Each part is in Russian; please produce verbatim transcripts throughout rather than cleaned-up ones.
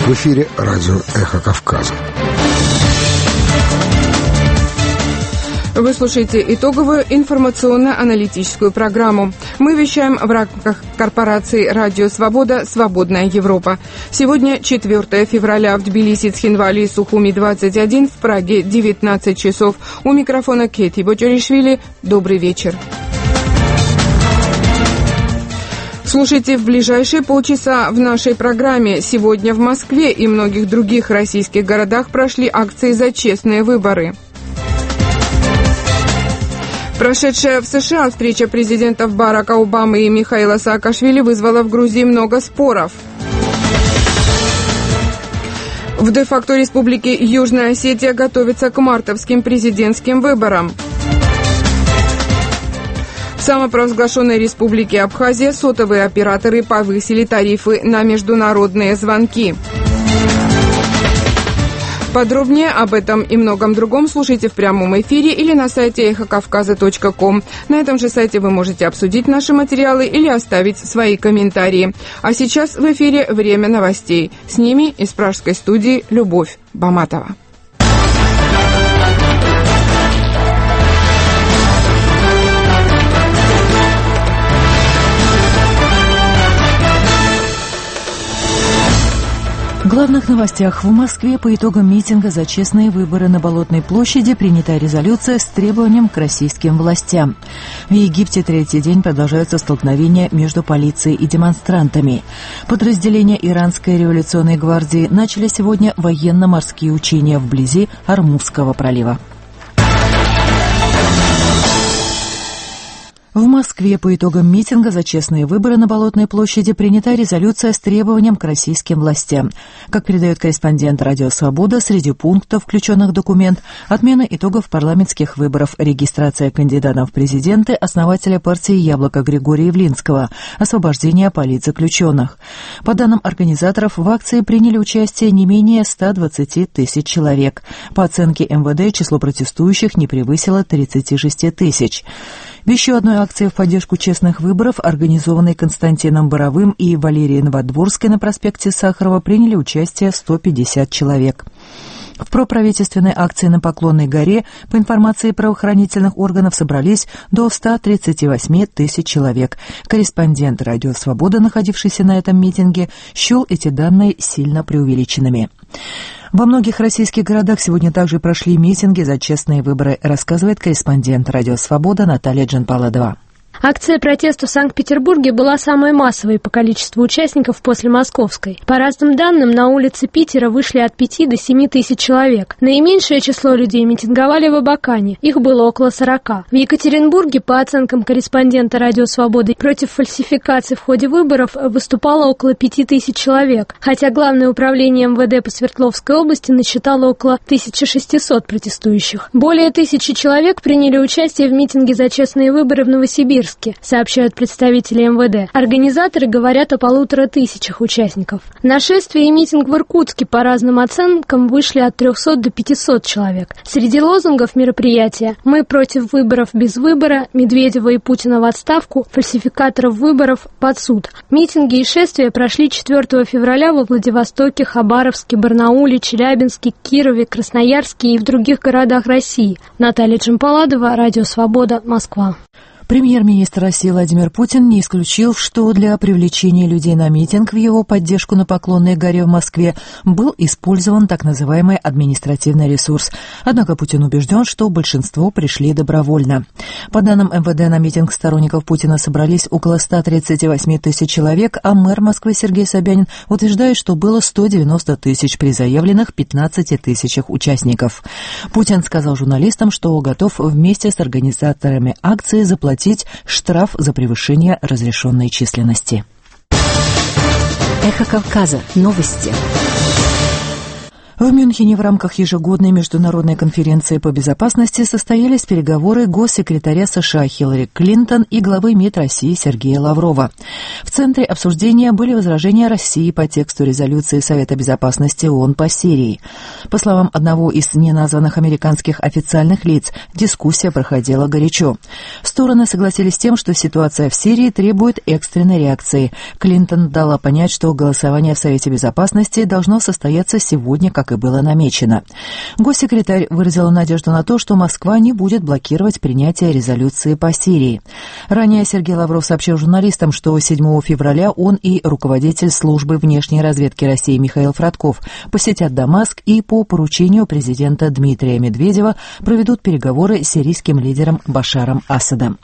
В эфире радио «Эхо Кавказа». Вы слушаете итоговую информационно-аналитическую программу. Мы вещаем в рамках корпорации «Радио Свобода. Свободная Европа». Сегодня четвёртое февраля. В Тбилиси, Цхинвали и Сухуми двадцать один, в Праге девятнадцать часов. У микрофона Кети Боджоришвили. Добрый вечер. Слушайте в ближайшие полчаса в нашей программе. Сегодня в Москве и многих других российских городах прошли акции за честные выборы. Прошедшая в США встреча президентов Барака Обамы и Михаила Саакашвили вызвала в Грузии много споров. В де-факто республике Южная Осетия готовится к мартовским президентским выборам. В самопровозглашенной республике Абхазия сотовые операторы повысили тарифы на международные звонки. Подробнее об этом и многом другом слушайте в прямом эфире или на сайте эхо кавказа точка ком. На этом же сайте вы можете обсудить наши материалы или оставить свои комментарии. А сейчас в эфире время новостей. С ними из пражской студии Любовь Баматова. В главных новостях: в Москве по итогам митинга за честные выборы на Болотной площади принята резолюция с требованием к российским властям. В Египте третий день продолжаются столкновения между полицией и демонстрантами. Подразделения Иранской революционной гвардии начали сегодня военно-морские учения вблизи Ормузского пролива. В Москве по итогам митинга за честные выборы на Болотной площади принята резолюция с требованием к российским властям. Как передает корреспондент «Радио Свобода», среди пунктов, включенных в документ, отмена итогов парламентских выборов, регистрация кандидатов в президенты, основателя партии «Яблоко» Григория Явлинского, освобождение политзаключенных. По данным организаторов, в акции приняли участие не менее ста двадцати тысяч человек. По оценке эм вэ дэ, число протестующих не превысило тридцати шести тысяч. В еще одной акции в поддержку честных выборов, организованной Константином Боровым и Валерией Новодворской на проспекте Сахарова, приняли участие сто пятьдесят человек. В проправительственной акции на Поклонной горе, по информации правоохранительных органов, собрались до ста тридцати восьми тысяч человек. Корреспондент «Радио Свобода», находившийся на этом митинге, счел эти данные сильно преувеличенными. Во многих российских городах сегодня также прошли митинги за честные выборы, рассказывает корреспондент «Радио Свобода» Наталья Джанпаладова. Акция протеста в Санкт-Петербурге была самой массовой по количеству участников после московской. По разным данным, на улицы Питера вышли от пяти до семи тысяч человек. Наименьшее число людей митинговали в Абакане. Их было около сорока. В Екатеринбурге, по оценкам корреспондента «Радио Свободы», против фальсификаций в ходе выборов выступало около пяти тысяч человек, хотя Главное управление эм вэ дэ по Свердловской области насчитало около тысячи шестисот протестующих. Более тысячи человек приняли участие в митинге за честные выборы в Новосибирске, сообщают представители эм вэ дэ. Организаторы говорят о полутора тысячах участников. На шествие и митинг в Иркутске по разным оценкам вышли от трехсот до пятисот человек. Среди лозунгов мероприятия: «Мы против выборов без выбора», «Медведева и Путина в отставку», «Фальсификаторов выборов под суд». Митинги и шествия прошли четвёртого февраля во Владивостоке, Хабаровске, Барнауле, Челябинске, Кирове, Красноярске и в других городах России. Наталья Джампаладова, «Радио Свобода», Москва. Премьер-министр России Владимир Путин не исключил, что для привлечения людей на митинг в его поддержку на Поклонной горе в Москве был использован так называемый административный ресурс. Однако Путин убежден, что большинство пришли добровольно. По данным эм вэ дэ, на митинг сторонников Путина собрались около ста тридцати восьми тысяч человек, а мэр Москвы Сергей Собянин утверждает, что было сто девяносто тысяч при заявленных пятнадцати тысячах участников. Путин сказал журналистам, что готов вместе с организаторами акции заплатить штраф за превышение разрешенной численности. Эхо Кавказа. Новости. В Мюнхене в рамках ежегодной международной конференции по безопасности состоялись переговоры госсекретаря США Хиллари Клинтон и главы МИД России Сергея Лаврова. В центре обсуждения были возражения России по тексту резолюции Совета безопасности ООН по Сирии. По словам одного из неназванных американских официальных лиц, дискуссия проходила горячо. Стороны согласились с тем, что ситуация в Сирии требует экстренной реакции. Клинтон дала понять, что голосование в Совете безопасности должно состояться сегодня, как и было намечено. Госсекретарь выразила надежду на то, что Москва не будет блокировать принятие резолюции по Сирии. Ранее Сергей Лавров сообщил журналистам, что седьмого февраля он и руководитель службы внешней разведки России Михаил Фродков посетят Дамаск и по поручению президента Дмитрия Медведева проведут переговоры с сирийским лидером Башаром Асадом.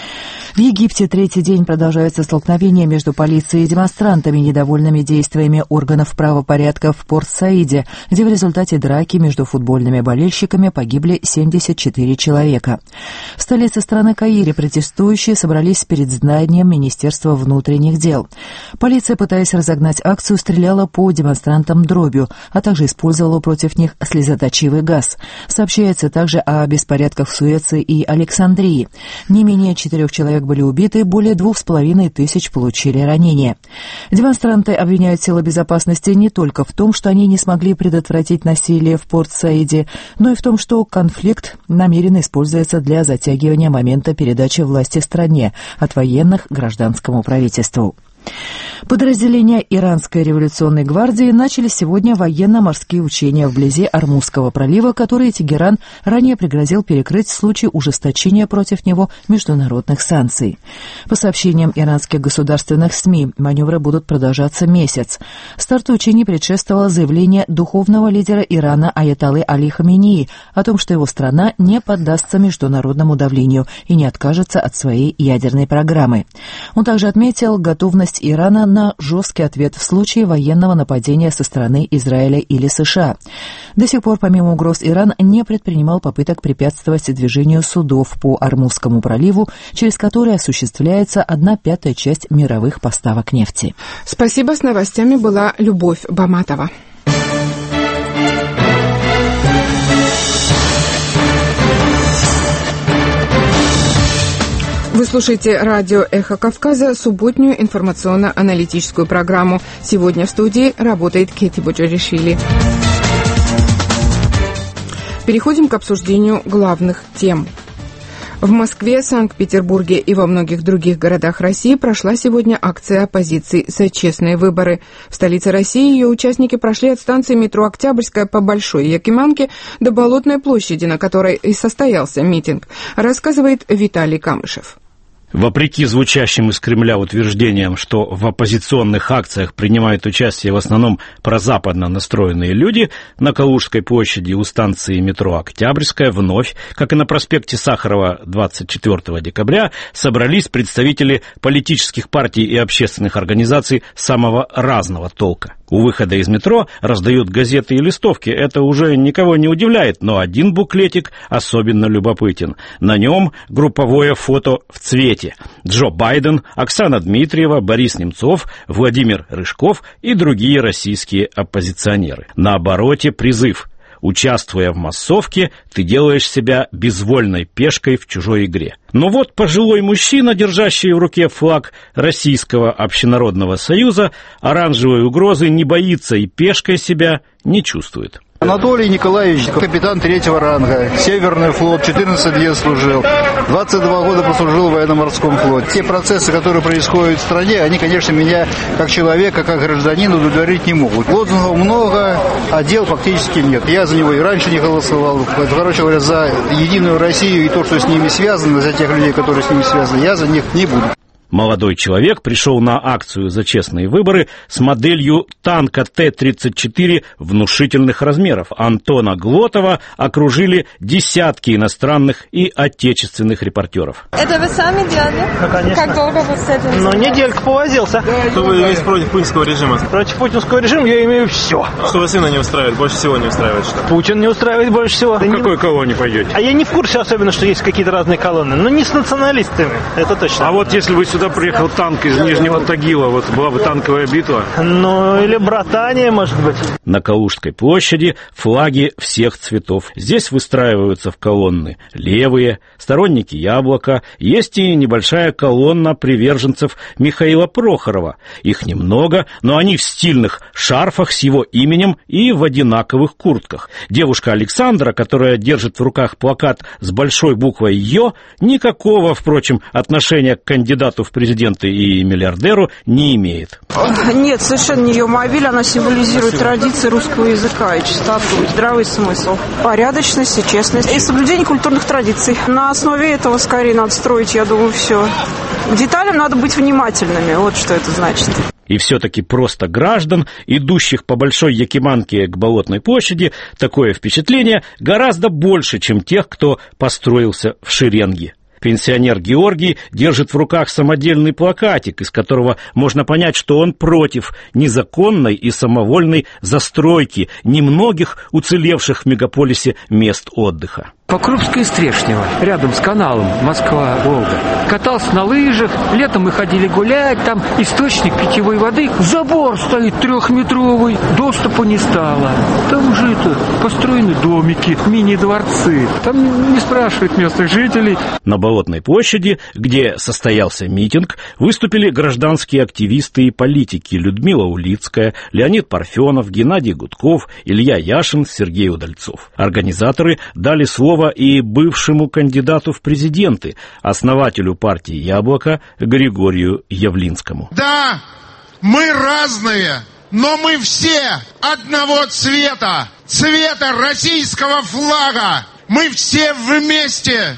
В Египте третий день продолжаются столкновения между полицией и демонстрантами, недовольными действиями органов правопорядка в Порт-Саиде, где в результате драки между футбольными болельщиками погибли семьдесят четыре человека. В столице страны Каире протестующие собрались перед зданием Министерства внутренних дел. Полиция, пытаясь разогнать акцию, стреляла по демонстрантам дробью, а также использовала против них слезоточивый газ. Сообщается также о беспорядках в Суэце и Александрии. Не менее четырех человек были убиты, более двух с половиной тысяч получили ранения. Демонстранты обвиняют силы безопасности не только в том, что они не смогли предотвратить насилие в Порт-Саиде, но и в том, что конфликт намеренно используется для затягивания момента передачи власти стране от военных гражданскому правительству. Подразделения Иранской революционной гвардии начали сегодня военно-морские учения вблизи Ормузского пролива, которые Тегеран ранее пригрозил перекрыть в случае ужесточения против него международных санкций. По сообщениям иранских государственных СМИ, маневры будут продолжаться месяц. Старту учений предшествовало заявление духовного лидера Ирана Аятоллы Али Хаменеи о том, что его страна не поддастся международному давлению и не откажется от своей ядерной программы. Он также отметил готовность Ирана на жесткий ответ в случае военного нападения со стороны Израиля или США. До сих пор, помимо угроз, Иран не предпринимал попыток препятствовать движению судов по Ормузскому проливу, через который осуществляется одна пятая часть мировых поставок нефти. Спасибо. С новостями была Любовь Баматова. Вы слушаете радио «Эхо Кавказа», субботнюю информационно-аналитическую программу. Сегодня в студии работает Кэти Боджаришвили. Переходим к обсуждению главных тем. В Москве, Санкт-Петербурге и во многих других городах России прошла сегодня акция оппозиции за честные выборы. В столице России ее участники прошли от станции метро «Октябрьская» по Большой Якиманке до Болотной площади, на которой и состоялся митинг, рассказывает Виталий Камышев. Вопреки звучащим из Кремля утверждениям, что в оппозиционных акциях принимают участие в основном прозападно настроенные люди, на Калужской площади у станции метро «Октябрьская» вновь, как и на проспекте Сахарова двадцать четвёртого декабря, собрались представители политических партий и общественных организаций самого разного толка. У выхода из метро раздают газеты и листовки. Это уже никого не удивляет, но один буклетик особенно любопытен. На нем групповое фото в цвете. Джо Байден, Оксана Дмитриева, Борис Немцов, Владимир Рыжков и другие российские оппозиционеры. На обороте призыв: участвуя в массовке, ты делаешь себя безвольной пешкой в чужой игре. Но вот пожилой мужчина, держащий в руке флаг Российского общенародного союза, оранжевой угрозы не боится и пешкой себя не чувствует. Анатолий Николаевич, капитан третьего ранга, Северный флот, четырнадцать лет служил, двадцать два года послужил в военно-морском флоте. Те процессы, которые происходят в стране, они, конечно, меня как человека, как гражданина удовлетворить не могут. Лозунгов много, а дел фактически нет. Я за него и раньше не голосовал. Короче говоря, за Единую Россию и то, что с ними связано, за тех людей, которые с ними связаны, я за них не буду. Молодой человек пришел на акцию за честные выборы с моделью танка Т тридцать четыре внушительных размеров. Антона Глотова окружили десятки иностранных и отечественных репортеров. Это вы сами делали? Ну, конечно. Как долго вы с этим? Ну, недельку повозился. Что вы имеете против путинского режима? Против путинского режима я имею все. Что вас именно не устраивает? Больше всего не устраивает что? Путин не устраивает больше всего. В какой колонне пойдете? А я не в курсе особенно, что есть какие-то разные колонны. Но не с националистами, это точно. А вот если вы сюда приехал танк из Нижнего Тагила, вот была бы танковая битва. Ну, или братание, может быть. На Калужской площади флаги всех цветов. Здесь выстраиваются в колонны левые, сторонники Яблока. Есть и небольшая колонна приверженцев Михаила Прохорова. Их немного, но они в стильных шарфах с его именем и в одинаковых куртках. Девушка Александра, которая держит в руках плакат с большой буквой «Ё», никакого, впрочем, отношения к кандидату в президенты и миллиардеру не имеет. Нет, совершенно не ее мобиль, она символизирует традиции русского языка и чистоту, и здравый смысл, порядочность и честность, и соблюдение культурных традиций. На основе этого скорее надо строить, я думаю, все. К деталям надо быть внимательными, вот что это значит. И все-таки просто граждан, идущих по Большой Якиманке к Болотной площади, такое впечатление гораздо больше, чем тех, кто построился в шеренги. Пенсионер Георгий держит в руках самодельный плакатик, из которого можно понять, что он против незаконной и самовольной застройки немногих уцелевших в мегаполисе мест отдыха. По Крупской и Стрешнево, рядом с каналом Москва-Волга. Катался на лыжах, летом мы ходили гулять, там источник питьевой воды, забор стоит трехметровый, доступа не стало. Там уже это, построены домики, мини-дворцы, там не спрашивают местных жителей. На Болотной площади, где состоялся митинг, выступили гражданские активисты и политики Людмила Улицкая, Леонид Парфенов, Геннадий Гудков, Илья Яшин, Сергей Удальцов. Организаторы дали слово и бывшему кандидату в президенты, основателю партии «Яблоко» Григорию Явлинскому. Да, мы разные, но мы все одного цвета, цвета российского флага. Мы все вместе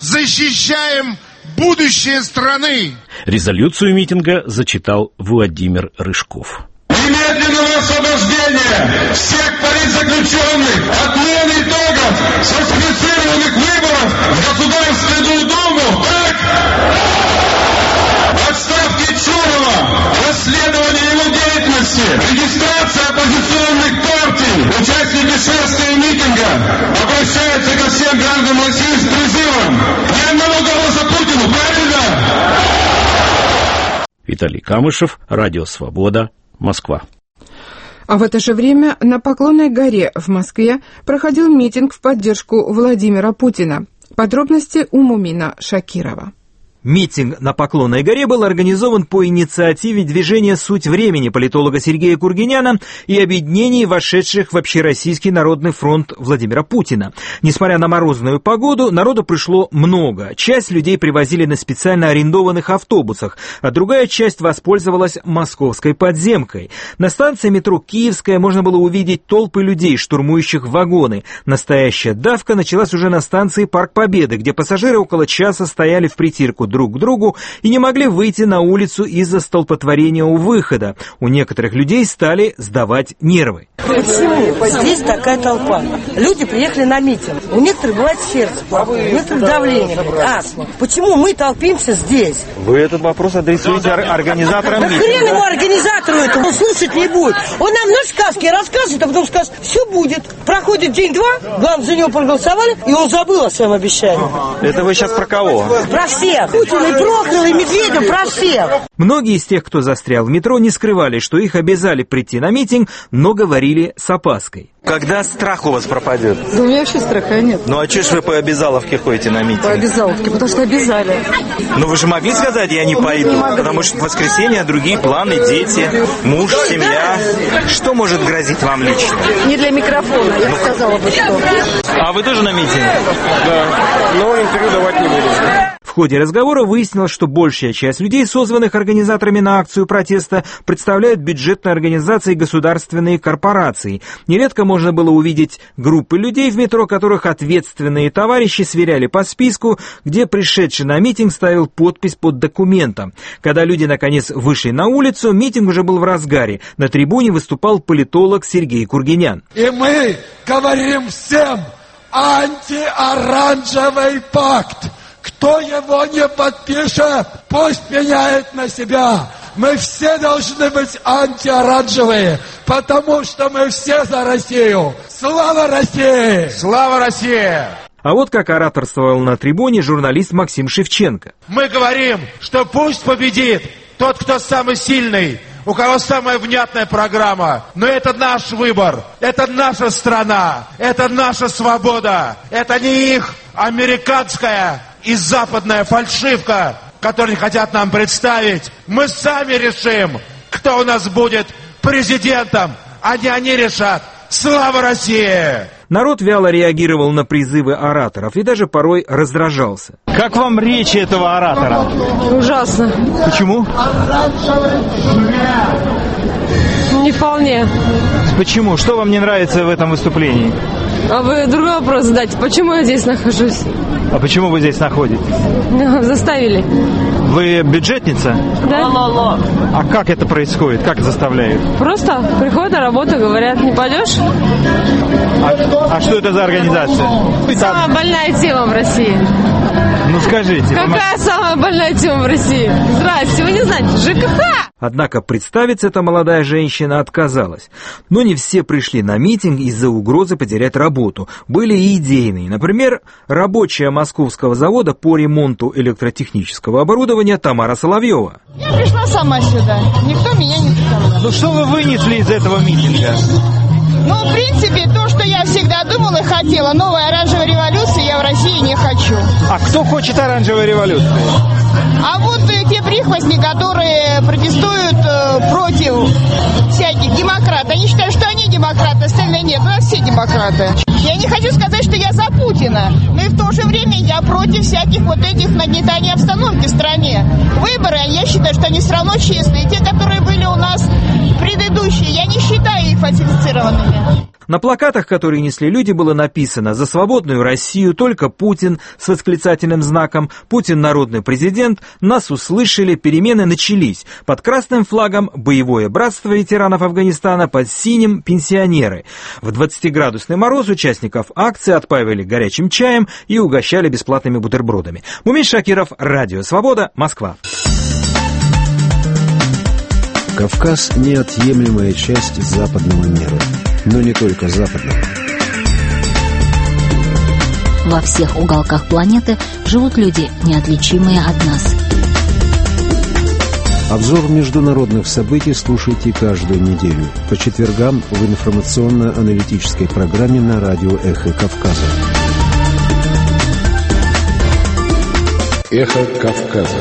защищаем будущее страны. Резолюцию митинга зачитал Владимир Рыжков. Немедленного освобождения всех политзаключенных, отмены итогов сфальсифицированных выборов в Государственную Думу, так? Отставки Чурова, расследование его деятельности, регистрация оппозиционных партий, участники шествия и митинга обращаются ко всем гражданам России с призывом: ни одного голоса Путину, правильно? Виталий Камышев, Радио Свобода, Москва. А в это же время на Поклонной горе в Москве проходил митинг в поддержку Владимира Путина. Подробности у Мумина Шакирова. Митинг на Поклонной горе был организован по инициативе движения «Суть времени» политолога Сергея Кургиняна и объединений, вошедших в Общероссийский народный фронт Владимира Путина. Несмотря на морозную погоду, народу пришло много. Часть людей привозили на специально арендованных автобусах, а другая часть воспользовалась московской подземкой. На станции метро Киевская можно было увидеть толпы людей, штурмующих вагоны. Настоящая давка началась уже на станции Парк Победы, где пассажиры около часа стояли в притирку друг к другу и не могли выйти на улицу из-за столпотворения у выхода. У некоторых людей стали сдавать нервы. Почему здесь такая толпа? Люди приехали на митинг. У некоторых бывает сердце плохое, у некоторых давление, астма. Почему мы толпимся здесь? Вы этот вопрос адресуете организаторам митинга. Да хрен ему организатору этого, он слушать не будет. Он нам на сказки рассказывает, а потом скажет: все будет. Проходит день-два, главное, за него проголосовали, и он забыл о своем обещании. Это вы сейчас про кого? Про всех. Путин и Прохоров, и Медведев, про всех. Многие из тех, кто застрял в метро, не скрывали, что их обязали прийти на митинг, но говорили с опаской. Когда страх у вас пропадет? Да у меня вообще страха нет. Ну а че ж вы по обязаловке ходите на митинг? По обязаловке, потому что обязали. Ну вы же могли сказать: я не пойду, не потому что в воскресенье другие планы, дети, муж, семья. Что может грозить вам лично? Не для микрофона, я ну, сказала бы, что. А вы тоже на митинг? Да, но интервью давать не буду. В ходе разговора выяснилось, что большая часть людей, созванных организаторами на акцию протеста, представляют бюджетные организации и государственные корпорации. Нередко можно было увидеть группы людей в метро, которых ответственные товарищи сверяли по списку, где пришедший на митинг ставил подпись под документом. Когда люди наконец вышли на улицу, митинг уже был в разгаре. На трибуне выступал политолог Сергей Кургинян. И мы говорим всем: антиоранжевый пакт. Кто его не подпишет, пусть меняет на себя. Мы все должны быть антиоранжевые, потому что мы все за Россию. Слава России! Слава России! А вот как ораторствовал на трибуне журналист Максим Шевченко. Мы говорим, что пусть победит тот, кто самый сильный, у кого самая внятная программа. Но это наш выбор, это наша страна, это наша свобода. Это не их американская и западная фальшивка, которую хотят нам представить. Мы сами решим, кто у нас будет президентом, а не они решат. Слава России! Народ вяло реагировал на призывы ораторов и даже порой раздражался. Как вам речь этого оратора? Ужасно. Почему? Не вполне. Почему? Что вам не нравится в этом выступлении? А вы другой вопрос задайте. Почему я здесь нахожусь? А почему вы здесь находитесь? Заставили. Вы бюджетница? Да. А как это происходит? Как заставляют? Просто приходят на работу, говорят, не пойдешь? А, а что это за организация? Самая больная тема в России. Ну скажите. Какая самая больная тема в России? Здрасте, вы не знаете, ЖКХ! Однако представиться эта молодая женщина отказалась. Но не все пришли на митинг из-за угрозы потерять работу. Были и идейные. Например, рабочая московского завода по ремонту электротехнического оборудования Тамара Соловьева. Я пришла сама сюда. Никто меня не заставлял. Ну что вы вынесли из этого митинга? Ну, в принципе, то, что я всегда думала и хотела. Новой оранжевой революции я в России не хочу. А кто хочет оранжевой революции? А вот э, те прихвостни, которые протестуют э, против всяких демократов. Они считают, что они демократы, остальные нет. У нас все демократы. Я не хочу сказать, что я за Путина, но и в то же время я против всяких вот этих нагнетаний обстановки в стране. Выборы, я считаю, что они все равно честные. Те, которые были у нас предыдущие, я не считаю их фальсифицированными. На плакатах, которые несли люди, было написано «За свободную Россию, только Путин» с восклицательным знаком, «Путин народный президент», «Нас услышали», «Перемены начались». Под красным флагом «Боевое братство ветеранов Афганистана», под синим «Пенсионеры». В двадцатиградусный мороз участников акции отпаивали горячим чаем и угощали бесплатными бутербродами. Мумин Шакиров, Радио Свобода, Москва. Кавказ – неотъемлемая часть западного мира. Но не только западного. Во всех уголках планеты живут люди, неотличимые от нас. Обзор международных событий слушайте каждую неделю по четвергам в информационно-аналитической программе на радио «Эхо Кавказа». «Эхо Кавказа».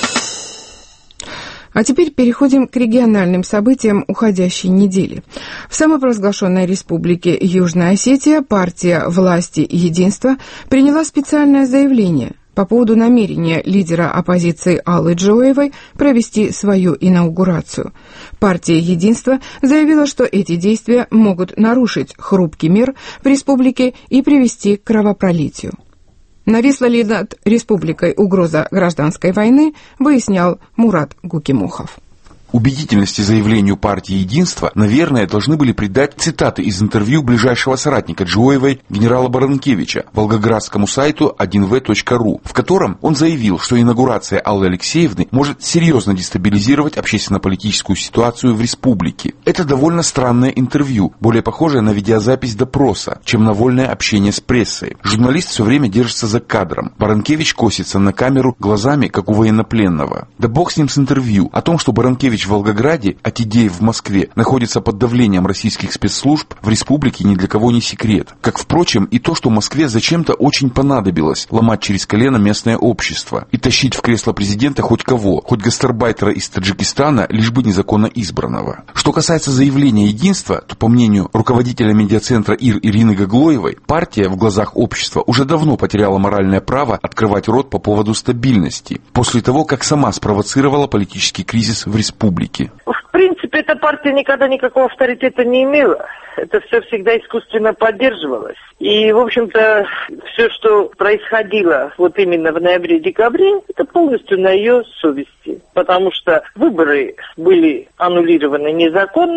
А теперь переходим к региональным событиям уходящей недели. В самопровозглашенной республике Южная Осетия партия «Власти и единства» приняла специальное заявление по поводу намерения лидера оппозиции Аллы Джоевой провести свою инаугурацию. Партия «Единство» заявила, что эти действия могут нарушить хрупкий мир в республике и привести к кровопролитию. Нависла ли над республикой угроза гражданской войны, выяснял Мурат Гукимухов. Убедительности заявлению партии «Единство», наверное, должны были придать цитаты из интервью ближайшего соратника Джоевой генерала Баранкевича волгоградскому сайту один вэ точка ру, в котором он заявил, что инаугурация Аллы Алексеевны может серьезно дестабилизировать общественно-политическую ситуацию в республике. Это довольно странное интервью, более похожее на видеозапись допроса, чем на вольное общение с прессой. Журналист все время держится за кадром. Баранкевич косится на камеру глазами, как у военнопленного. Да бог с ним с интервью. О том, что Баранкевич в Волгограде, а Тидеев в Москве находится под давлением российских спецслужб, в республике ни для кого не секрет. Как, впрочем, и то, что Москве зачем-то очень понадобилось ломать через колено местное общество и тащить в кресло президента хоть кого, хоть гастарбайтера из Таджикистана, лишь бы незаконно избранного. Что касается заявления «Единства», то, по мнению руководителя медиацентра ИР Ирины Гаглоевой, партия в глазах общества уже давно потеряла моральное право открывать рот по поводу стабильности, после того, как сама спровоцировала политический кризис в республике. В принципе, эта партия никогда никакого авторитета не имела. Это все всегда искусственно поддерживалось. И, в общем-то, все, что происходило вот именно в ноябре-декабре, это полностью на ее совести. Потому что выборы были аннулированы незаконно,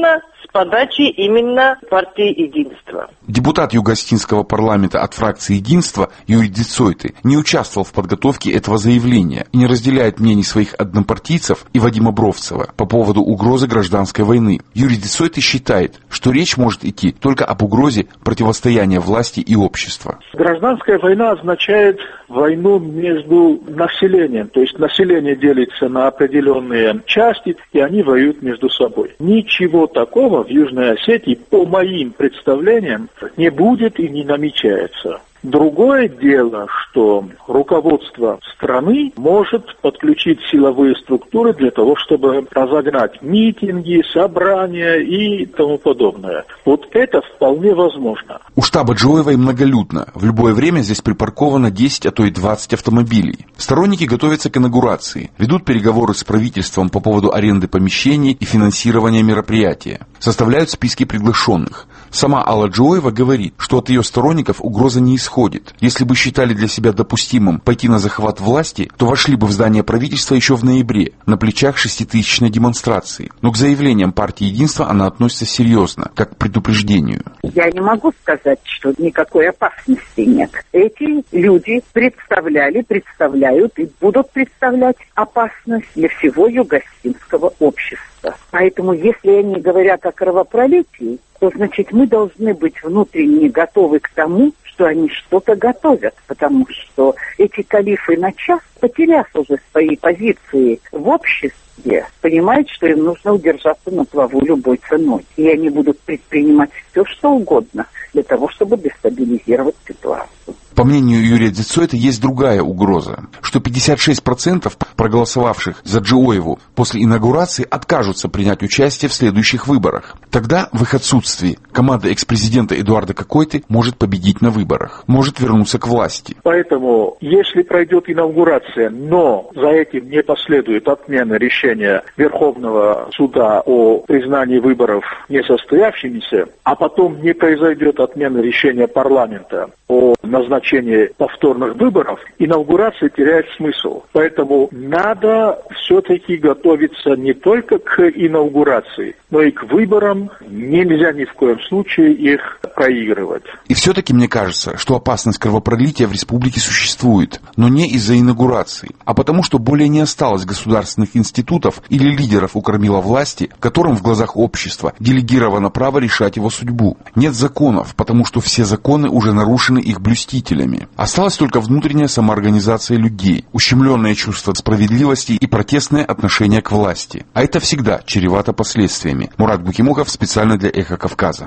с подачи именно партии «Единство». Депутат Юго-Осетинского парламента от фракции «Единство» Юрий Дицойты не участвовал в подготовке этого заявления и не разделяет мнений своих однопартийцев и Вадима Бровцева по поводу угрозы гражданской войны. Юрий Дицойты считает, что речь может идти только об угрозе противостояния власти и общества. Гражданская война означает войну между населением, то есть население делится на определенные части, и они воюют между собой. Ничего такого в Южной Осетии, по моим представлениям, не будет и не намечается. Другое дело, что руководство страны может подключить силовые структуры для того, чтобы разогнать митинги, собрания и тому подобное. Вот это вполне возможно. У штаба Джоевой многолюдно. В любое время здесь припарковано десять, а то и двадцать автомобилей. Сторонники готовятся к инаугурации, ведут переговоры с правительством по поводу аренды помещений и финансирования мероприятия. Составляют списки приглашенных. Сама Алла Джоева говорит, что от ее сторонников угроза не исходит. Если бы считали для себя допустимым пойти на захват власти, то вошли бы в здание правительства еще в ноябре, на плечах шеститысячной демонстрации. Но к заявлениям партии «Единство» она относится серьезно, как к предупреждению. Я не могу сказать, что никакой опасности нет. Эти люди представляли, представляют и будут представлять опасность для всего юго-осетинского общества. Поэтому, если они говорят о кровопролитии, то, значит, мы должны быть внутренне готовы к тому, что они что-то готовят, потому что эти калифы на час, потеряв уже свои позиции в обществе, понимают, что им нужно удержаться на плаву любой ценой. И они будут предпринимать все, что угодно для того, чтобы дестабилизировать ситуацию. По мнению Юрия Дицойты, есть другая угроза, что пятьдесят шесть процентов проголосовавших за Джоеву после инаугурации откажутся принять участие в следующих выборах. Тогда, в их отсутствии, команда экс-президента Эдуарда Кокойты может победить на выборах, может вернуться к власти. Поэтому, если пройдет инаугурация, но за этим не последует отмена решения Верховного суда о признании выборов несостоявшимися, а потом не произойдет отмена решения парламента о назначении повторных выборов, инаугурация теряет смысл. Поэтому надо все-таки готовиться не только к инаугурации, но и к выборам. Нельзя ни в коем случае их проигрывать. И все-таки мне кажется, что опасность кровопролития в республике существует, но не из-за инаугурации, а потому что более не осталось государственных институтов или лидеров у кормила власти, которым в глазах общества делегировано право решать его судьбу. Нет законов, потому что все законы уже нарушены их блюстителями. Осталась только внутренняя самоорганизация людей, ущемленное чувство справедливости и протестное отношение к власти. А это всегда чревато последствиями. Мурат Букимухов специально для «Эхо Кавказа».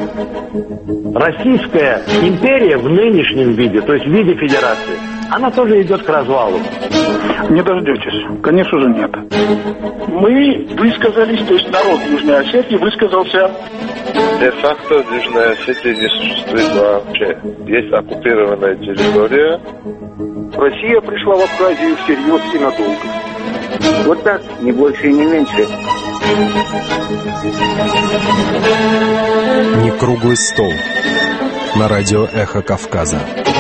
Российская империя в нынешнем виде, то есть в виде федерации, она тоже идет к развалу. Не дождетесь. Конечно же, нет. Мы высказались, то есть народ Южной Осетии высказался. Де-факто Южная Осетия не существует вообще. Есть оккупированная территория. Россия пришла в Абхазию всерьез и надолго. Вот так, не больше и не меньше. Не круглый стол. На радио «Эхо Кавказа».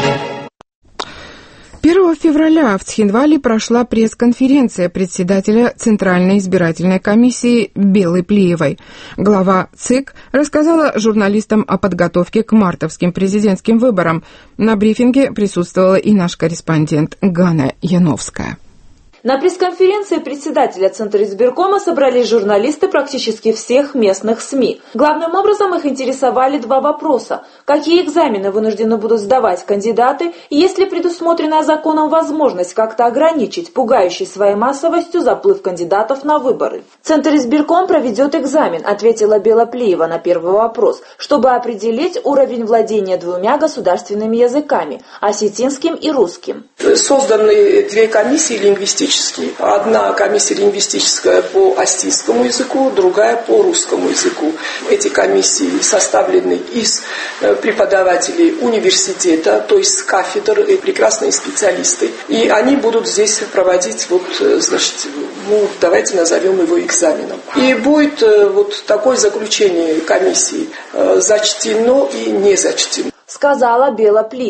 первого февраля в Цхинвале прошла пресс-конференция председателя Центральной избирательной комиссии Белы Плиевой. Глава ЦИК рассказала журналистам о подготовке к мартовским президентским выборам. На брифинге присутствовала и наш корреспондент Ганна Яновская. На пресс-конференции председателя Центра избиркома собрались журналисты практически всех местных СМИ. Главным образом их интересовали два вопроса. Какие экзамены вынуждены будут сдавать кандидаты, и есть ли предусмотренная законом возможность как-то ограничить пугающий своей массовостью заплыв кандидатов на выборы. Центр избирком проведет экзамен, ответила Бела Плиева на первый вопрос, чтобы определить уровень владения двумя государственными языками – осетинским и русским. Созданы две комиссии лингвистические. Одна комиссия лингвистическая по осетинскому языку, другая по русскому языку. Эти комиссии составлены из преподавателей университета, то есть с кафедр, и прекрасные специалисты. И они будут здесь проводить, вот, значит, ну, давайте назовем его экзаменом. И будет вот такое заключение комиссии: зачтено и не зачтено. Сказала Бела Плиева.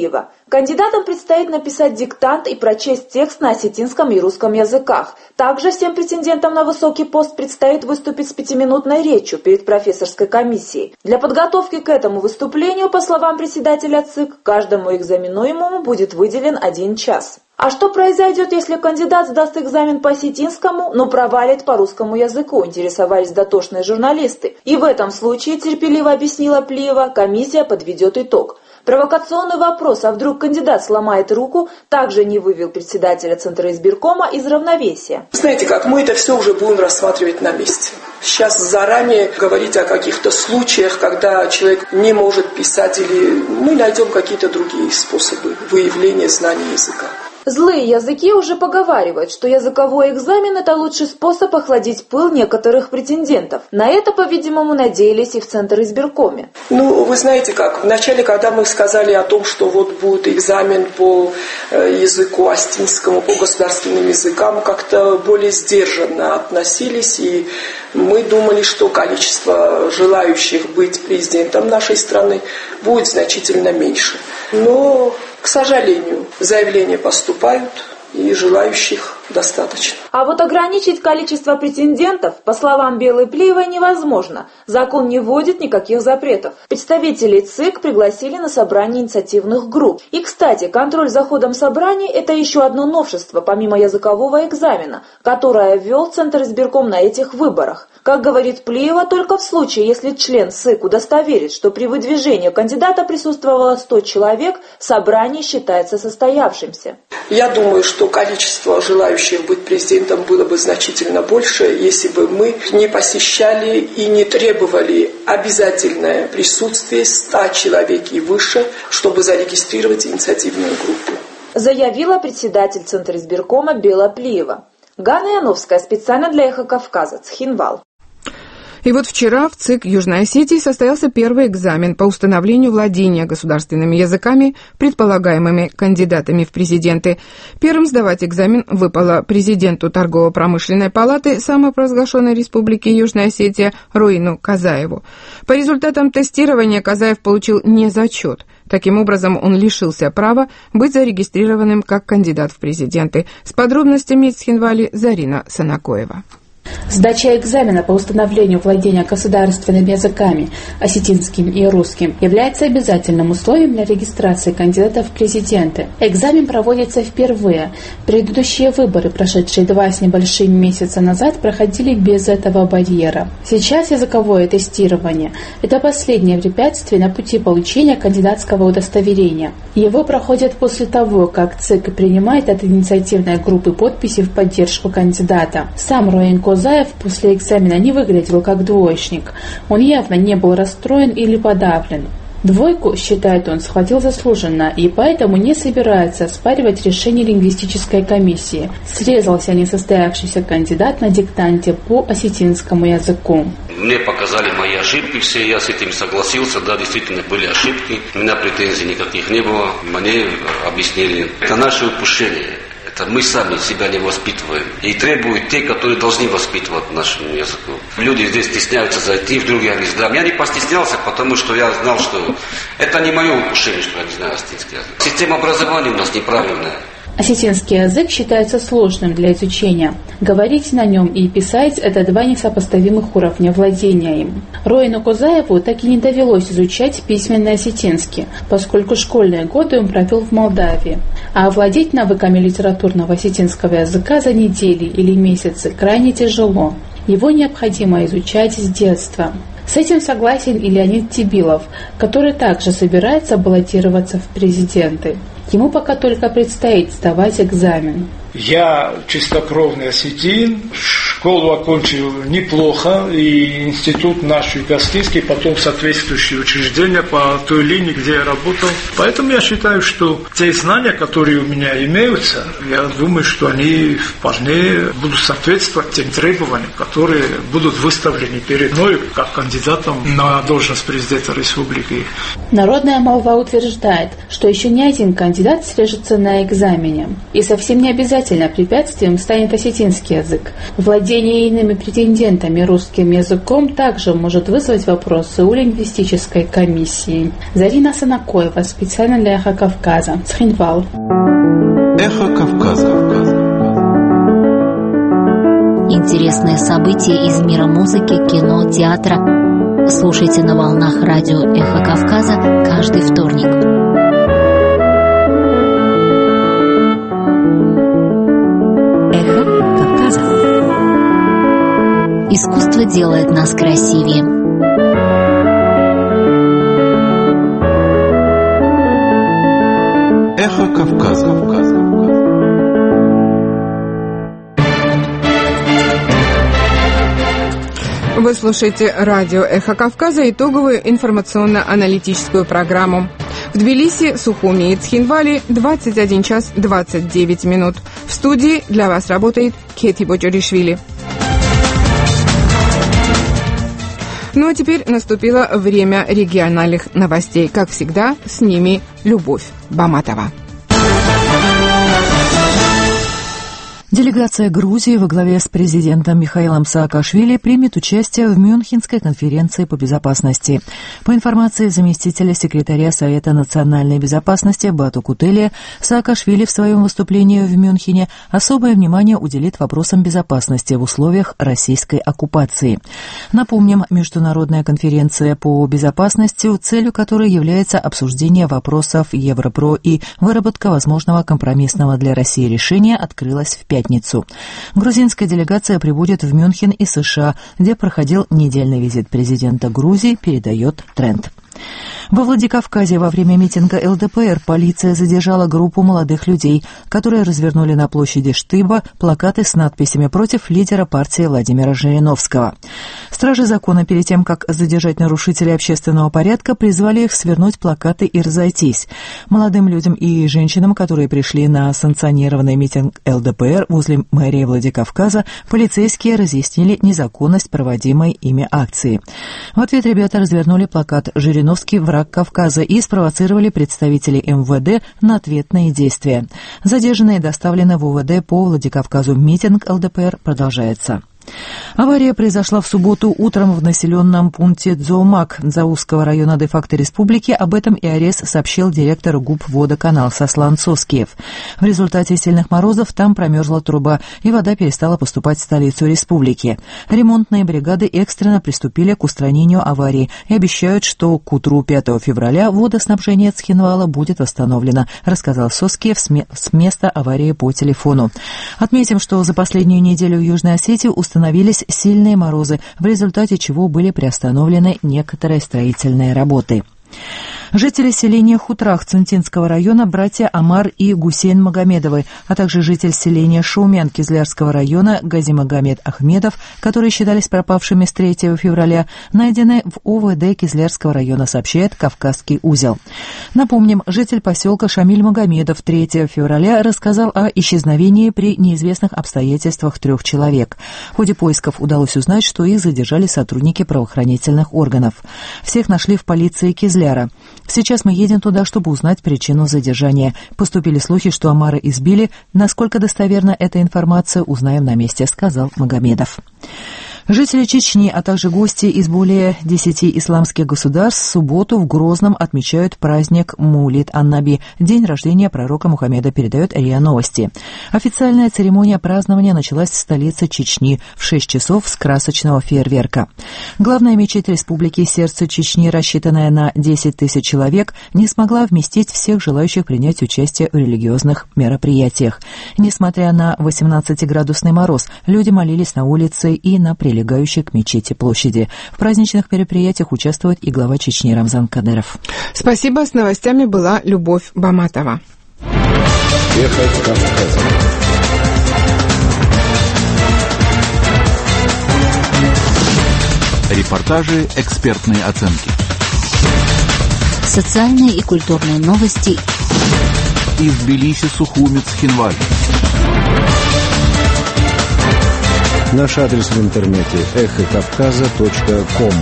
Кандидатам предстоит написать диктант и прочесть текст на осетинском и русском языках. Также всем претендентам на высокий пост предстоит выступить с пятиминутной речью перед профессорской комиссией. Для подготовки к этому выступлению, по словам председателя ЦИК, каждому экзаменуемому будет выделен один час. А что произойдет, если кандидат сдаст экзамен по осетинскому, но провалит по русскому языку, интересовались дотошные журналисты. И в этом случае, терпеливо объяснила Плиева, комиссия подведет итог. Провокационный вопрос, а вдруг кандидат сломает руку, также не вывел председателя Центра избиркома из равновесия. Знаете как, мы это все уже будем рассматривать на месте. Сейчас заранее говорить о каких-то случаях, когда человек не может писать, или мы найдем какие-то другие способы выявления знания языка. Злые языки уже поговаривают, что языковой экзамен – это лучший способ охладить пыл некоторых претендентов. На это, по-видимому, надеялись и в Центр избиркоме. Ну, вы знаете как, вначале, когда мы сказали о том, что вот будет экзамен по языку осетинскому, по государственным языкам, как-то более сдержанно относились, и мы думали, что количество желающих быть президентом нашей страны будет значительно меньше. Но, к сожалению, заявления поступают, и желающих достаточно. А вот ограничить количество претендентов, по словам Белой Плиевой, невозможно. Закон не вводит никаких запретов. Представителей ЦИК пригласили на собрание инициативных групп. И, кстати, контроль за ходом собраний – это еще одно новшество, помимо языкового экзамена, которое ввел Центр избирком на этих выборах. Как говорит Плиева, только в случае, если член ЦИК удостоверит, что при выдвижении кандидата присутствовало сто человек, собрание считается состоявшимся. Я думаю, что количество желающих быть президентом было бы значительно больше, если бы мы не посещали и не требовали обязательное присутствие ста человек и выше, чтобы зарегистрировать инициативную группу. Заявила председатель Центра избиркома Бела Плиева. Ганна Яновская специально для «Эхо Кавказа», Цхинвал. И вот вчера в ЦИК Южной Осетии состоялся первый экзамен по установлению владения государственными языками предполагаемыми кандидатами в президенты. Первым сдавать экзамен выпало президенту Торгово-промышленной палаты самопровозглашенной Республики Южная Осетия Роину Казаеву. По результатам тестирования Казаев получил незачет. Таким образом, он лишился права быть зарегистрированным как кандидат в президенты. С подробностями из Цхинвали Зарина Санакоева. Сдача экзамена по установлению владения государственными языками, осетинским и русским, является обязательным условием для регистрации кандидатов в президенты. Экзамен проводится впервые. Предыдущие выборы, прошедшие два с небольшим месяца назад, проходили без этого барьера. Сейчас языковое тестирование – это последнее препятствие на пути получения кандидатского удостоверения. Его проходят после того, как ЦИК принимает от инициативной группы подписи в поддержку кандидата. Сам Роин Казаев после экзамена не выглядел как двоечник. Он явно не был расстроен или подавлен. Двойку, считает он, схватил заслуженно и поэтому не собирается оспаривать решение лингвистической комиссии. Срезался несостоявшийся кандидат на диктанте по осетинскому языку. Мне показали мои ошибки все, я с этим согласился, да, действительно были ошибки, у меня претензий никаких не было, мне объяснили. Это наше упущение. Это мы сами себя не воспитываем. И требуют те, которые должны воспитывать нашему языку. Люди здесь стесняются зайти в другие языки. Я не постеснялся, потому что я знал, что это не мое упущение, что я не знаю осетинский язык. Система образования у нас неправильная. Осетинский язык считается сложным для изучения. Говорить на нем и писать – это два несопоставимых уровня владения им. Роину Казаеву так и не довелось изучать письменный осетинский, поскольку школьные годы он провел в Молдавии. А овладеть навыками литературного осетинского языка за недели или месяцы крайне тяжело. Его необходимо изучать с детства. С этим согласен и Леонид Тибилов, который также собирается баллотироваться в президенты. Ему пока только предстоит сдавать экзамен. Я чистокровный осетин, школу окончил неплохо, и институт наш югославский, потом соответствующие учреждения по той линии, где я работал. Поэтому я считаю, что те знания, которые у меня имеются, я думаю, что они вполне будут соответствовать тем требованиям, которые будут выставлены перед мной как кандидатом на должность президента республики. Народная молва утверждает, что еще ни один кандидат срежется на экзамене. И совсем не обязательно обязательно препятствием станет осетинский язык. Владение иными претендентами русским языком также может вызвать вопросы у лингвистической комиссии. Зарина Санакоева, специально для «Эхо Кавказа», Цхинвал. Эхо Кавказа. Интересные события из мира музыки, кино, театра. Слушайте на волнах радио «Эхо Кавказа» каждый вторник. «Эхо Кавказа». Искусство делает нас красивее. Эхо Кавказа. Вы слушаете радио «Эхо Кавказа», итоговую информационно-аналитическую программу. В Тбилиси, Сухуми и Цхинвале двадцать один час двадцать девять минут. В студии для вас работает Кети Боджоришвили. Ну а теперь наступило время региональных новостей. Как всегда, с ними Любовь Баматова. Делегация Грузии во главе с президентом Михаилом Саакашвили примет участие в Мюнхенской конференции по безопасности. По информации заместителя секретаря Совета национальной безопасности Бату Кутелия, Саакашвили в своем выступлении в Мюнхене особое внимание уделит вопросам безопасности в условиях российской оккупации. Напомним, международная конференция по безопасности, целью которой является обсуждение вопросов Европро и выработка возможного компромиссного для России решения, открылась в пятницу. Пятницу. Грузинская делегация прибудет в Мюнхен и США, где проходил недельный визит президента Грузии, передает Тренд. Во Владикавказе во время митинга эл дэ пэ эр полиция задержала группу молодых людей, которые развернули на площади Штыба плакаты с надписями против лидера партии Владимира Жириновского. Стражи закона перед тем, как задержать нарушителей общественного порядка, призвали их свернуть плакаты и разойтись. Молодым людям и женщинам, которые пришли на санкционированный митинг эл дэ пэ эр возле мэрии Владикавказа, полицейские разъяснили незаконность проводимой ими акции. В ответ ребята развернули плакат «Жириновский враг Кавказа» и спровоцировали представителей эм вэ дэ на ответные действия. Задержанные доставлены в о вэ дэ по Владикавказу. Митинг эл дэ пэ эр продолжается. Авария произошла в субботу утром в населенном пункте Дзоумак Заузского района де-факто республики. Об этом ИАРЕС сообщил директор ГУП «Водоканал» Сослан Соскиев. В результате сильных морозов там промерзла труба, и вода перестала поступать в столицу республики. Ремонтные бригады экстренно приступили к устранению аварии и обещают, что к утру пятого февраля водоснабжение Цхинвала будет восстановлено, рассказал Соскиев с места аварии по телефону. Отметим, что за последнюю неделю в Южной Осетии установились сильные морозы, в результате чего были приостановлены некоторые строительные работы. Жители селения Хутрах Цунтинского района братья Амар и Гусейн Магомедовы, а также житель селения Шаумян Кизлярского района Газимагомед Ахмедов, которые считались пропавшими с третьего февраля, найдены в о вэ дэ Кизлярского района, сообщает Кавказский узел. Напомним, житель поселка Шамиль Магомедов третьего февраля рассказал о исчезновении при неизвестных обстоятельствах трех человек. В ходе поисков удалось узнать, что их задержали сотрудники правоохранительных органов. Всех нашли в полиции Кизляра. Сейчас мы едем туда, чтобы узнать причину задержания. Поступили слухи, что Амара избили. Насколько достоверна эта информация, узнаем на месте, сказал Магомедов. Жители Чечни, а также гости из более десяти исламских государств в субботу в Грозном отмечают праздник Мулид ан-Наби, день рождения пророка Мухаммеда, передает РИА Новости. Официальная церемония празднования началась в столице Чечни в шесть часов с красочного фейерверка. Главная мечеть республики сердце Чечни, рассчитанная на десять тысяч человек, не смогла вместить всех желающих принять участие в религиозных мероприятиях. Несмотря на восемнадцатиградусный мороз, люди молились на улице и на прилегающей к мечети площади. В праздничных мероприятиях участвует и глава Чечни Рамзан Кадыров. Спасибо. С новостями была Любовь Баматова. Ехать Кавказа. Репортажи, экспертные оценки. Социальные и культурные новости. Из Тбилиси, Сухуми, Цхинвале. Наш адрес в интернете эхо кавказа точка ком.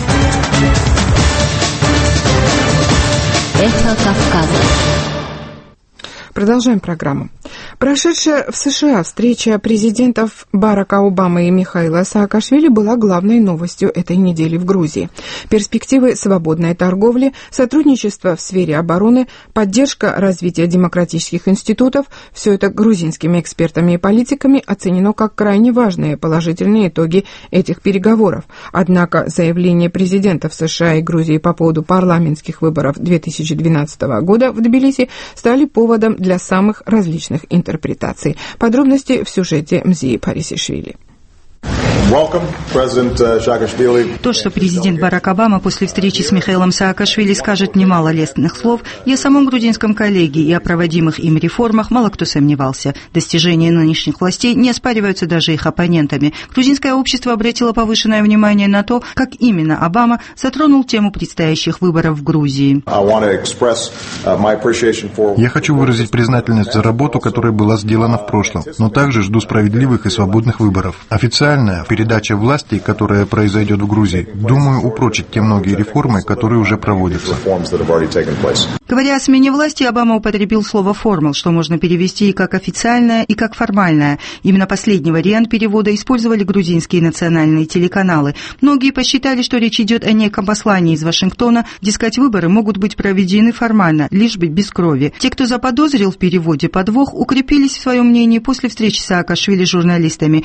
Эхо Кавказа. Продолжаем программу. Прошедшая в США встреча президентов Барака Обамы и Михаила Саакашвили была главной новостью этой недели в Грузии. Перспективы свободной торговли, сотрудничество в сфере обороны, поддержка развития демократических институтов – все это грузинскими экспертами и политиками оценено как крайне важные положительные итоги этих переговоров. Однако заявления президентов США и Грузии по поводу парламентских выборов две тысячи двенадцатого года в Тбилиси стали поводом для самых различных интерпретаций. интерпретаций. Подробности в сюжете Мзии Парисишвили. То, что президент Барак Обама после встречи с Михаилом Саакашвили скажет немало лестных слов, и о самом грузинском коллегии, и о проводимых им реформах мало кто сомневался. Достижения нынешних властей не оспариваются даже их оппонентами. Грузинское общество обратило повышенное внимание на то, как именно Обама затронул тему предстоящих выборов в Грузии. Я хочу выразить признательность за работу, которая была сделана в прошлом, но также жду справедливых и свободных выборов. Официальная передача власти, которая произойдет в Грузии, думаю, упрочит те многие реформы, которые уже проводятся. Говоря о смене власти, Обама употребил слово «формал», что можно перевести и как официальное, и как формальное. Именно последний вариант перевода использовали грузинские национальные телеканалы. Многие посчитали, что речь идет о неком послании из Вашингтона, дескать, выборы могут быть проведены формально, лишь бы без крови. Те, кто заподозрил в переводе подвох, укрепились в своем мнении после встречи Саакашвили с журналистами.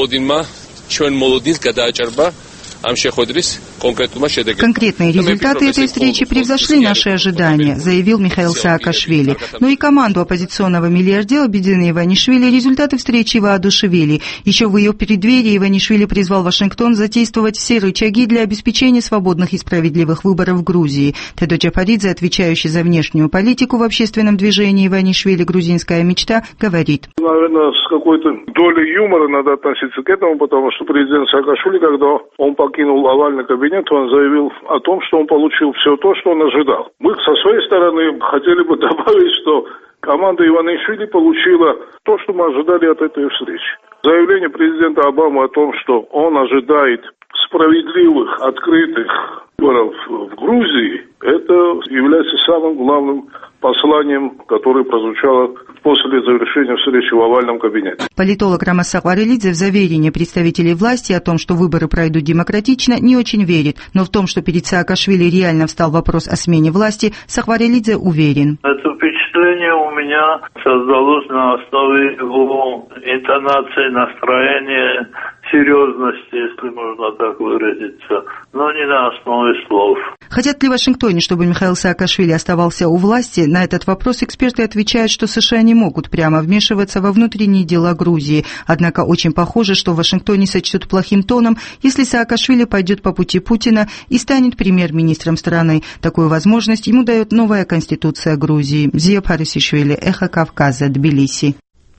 Конкретные результаты этой встречи превзошли наши ожидания, заявил Михаил Саакашвили. Но и команду оппозиционного миллиардера Бедины Иванишвили результаты встречи воодушевили. Еще в ее преддверии Иванишвили призвал Вашингтон задействовать все рычаги для обеспечения свободных и справедливых выборов в Грузии. Тедо Джапаридзе, отвечающий за внешнюю политику в общественном движении Иванишвили «Грузинская мечта», говорит. Наверное, с какой-то долей юмора надо относиться к этому, потому что президент Саакашвили, когда он покинул овальный кабинет, он заявил о том, что он получил все то, что он ожидал. Мы со своей стороны хотели бы добавить, что команда Иванишвили получила то, что мы ожидали от этой встречи. Заявление президента Обамы о том, что он ожидает справедливых, открытых выборов в Грузии, это является самым главным посланием, которое прозвучало после завершения встречи в овальном кабинете. Политолог Рамаз Сахварелидзе в заверение представителей власти о том, что выборы пройдут демократично, не очень верит. Но в том, что перед Саакашвили реально встал вопрос о смене власти, Сахварелидзе уверен. Это впечатление у меня создалось на основе его интонации, настроения, серьезности, если можно так выразиться, но не на основе слов. Хотят ли в Вашингтоне, чтобы Михаил Саакашвили оставался у власти? На этот вопрос эксперты отвечают, что США не могут прямо вмешиваться во внутренние дела Грузии. Однако очень похоже, что в Вашингтоне сочтут плохим тоном, если Саакашвили пойдет по пути Путина и станет премьер-министром страны. Такую возможность ему дает новая конституция Грузии. Мзия Парисишвили, Эхо Кавказа, Тбилиси.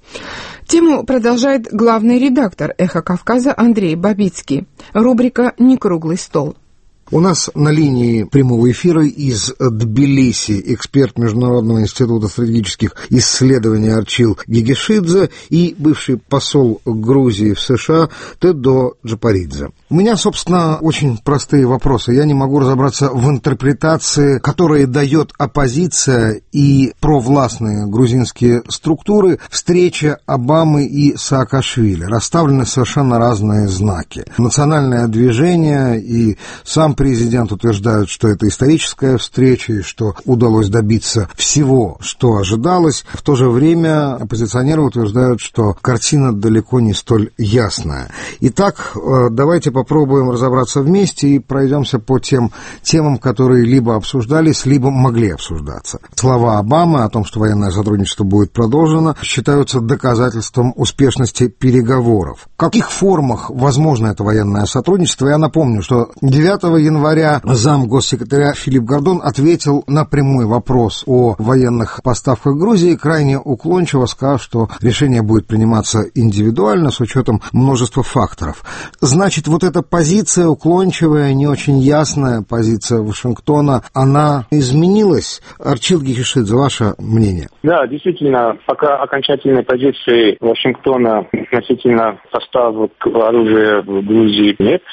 Тему продолжает главный редактор «Эхо Кавказа» Андрей Бабицкий. Рубрика «Некруглый стол». У нас на линии прямого эфира из Тбилиси эксперт Международного института стратегических исследований Арчил Гигишидзе и бывший посол Грузии в США Тедо Джапаридзе. У меня, собственно, очень простые вопросы. Я не могу разобраться в интерпретации, которые дает оппозиция и провластные грузинские структуры. Встреча Обамы и Саакашвили. Расставлены совершенно разные знаки. Национальное движение и сам президент утверждают, что это историческая встреча и что удалось добиться всего, что ожидалось. В то же время оппозиционеры утверждают, что картина далеко не столь ясная. Итак, давайте попробуем разобраться вместе и пройдемся по тем темам, которые либо обсуждались, либо могли обсуждаться. Слова Обамы о том, что военное сотрудничество будет продолжено, считаются доказательством успешности переговоров. В каких формах возможно это военное сотрудничество? Я напомню, что девятого января зам госсекретаря Филипп Гордон ответил на прямой вопрос о военных поставках Грузии, крайне уклончиво сказав, что решение будет приниматься индивидуально с учетом множества факторов. Значит, вот эта позиция уклончивая, не очень ясная позиция Вашингтона, она изменилась? Арчил Гигишидзе, ваше мнение? Да, действительно, пока окончательной позиции Вашингтона относительно поставок оружия в Грузии нет.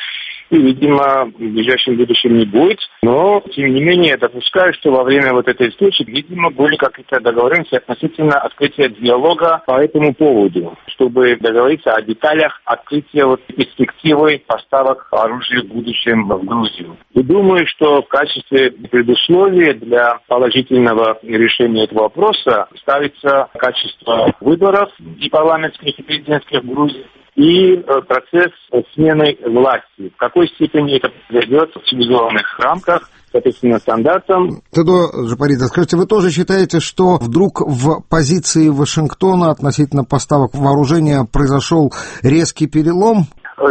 и, видимо, в ближайшем будущем не будет. Но, тем не менее, я допускаю, что во время вот этой встречи, видимо, были какие-то договоренности относительно открытия диалога по этому поводу, чтобы договориться о деталях открытия вот перспективы поставок оружия в будущем в Грузию. И думаю, что в качестве предусловия для положительного решения этого вопроса ставится качество выборов и парламентских, и президентских в Грузии, и процесс смены власти. В какой степени это произойдет в цивилизованных рамках, соответственно, стандартам. Тедо Джапаридзе, скажите, вы тоже считаете, что вдруг в позиции Вашингтона относительно поставок вооружения произошел резкий перелом?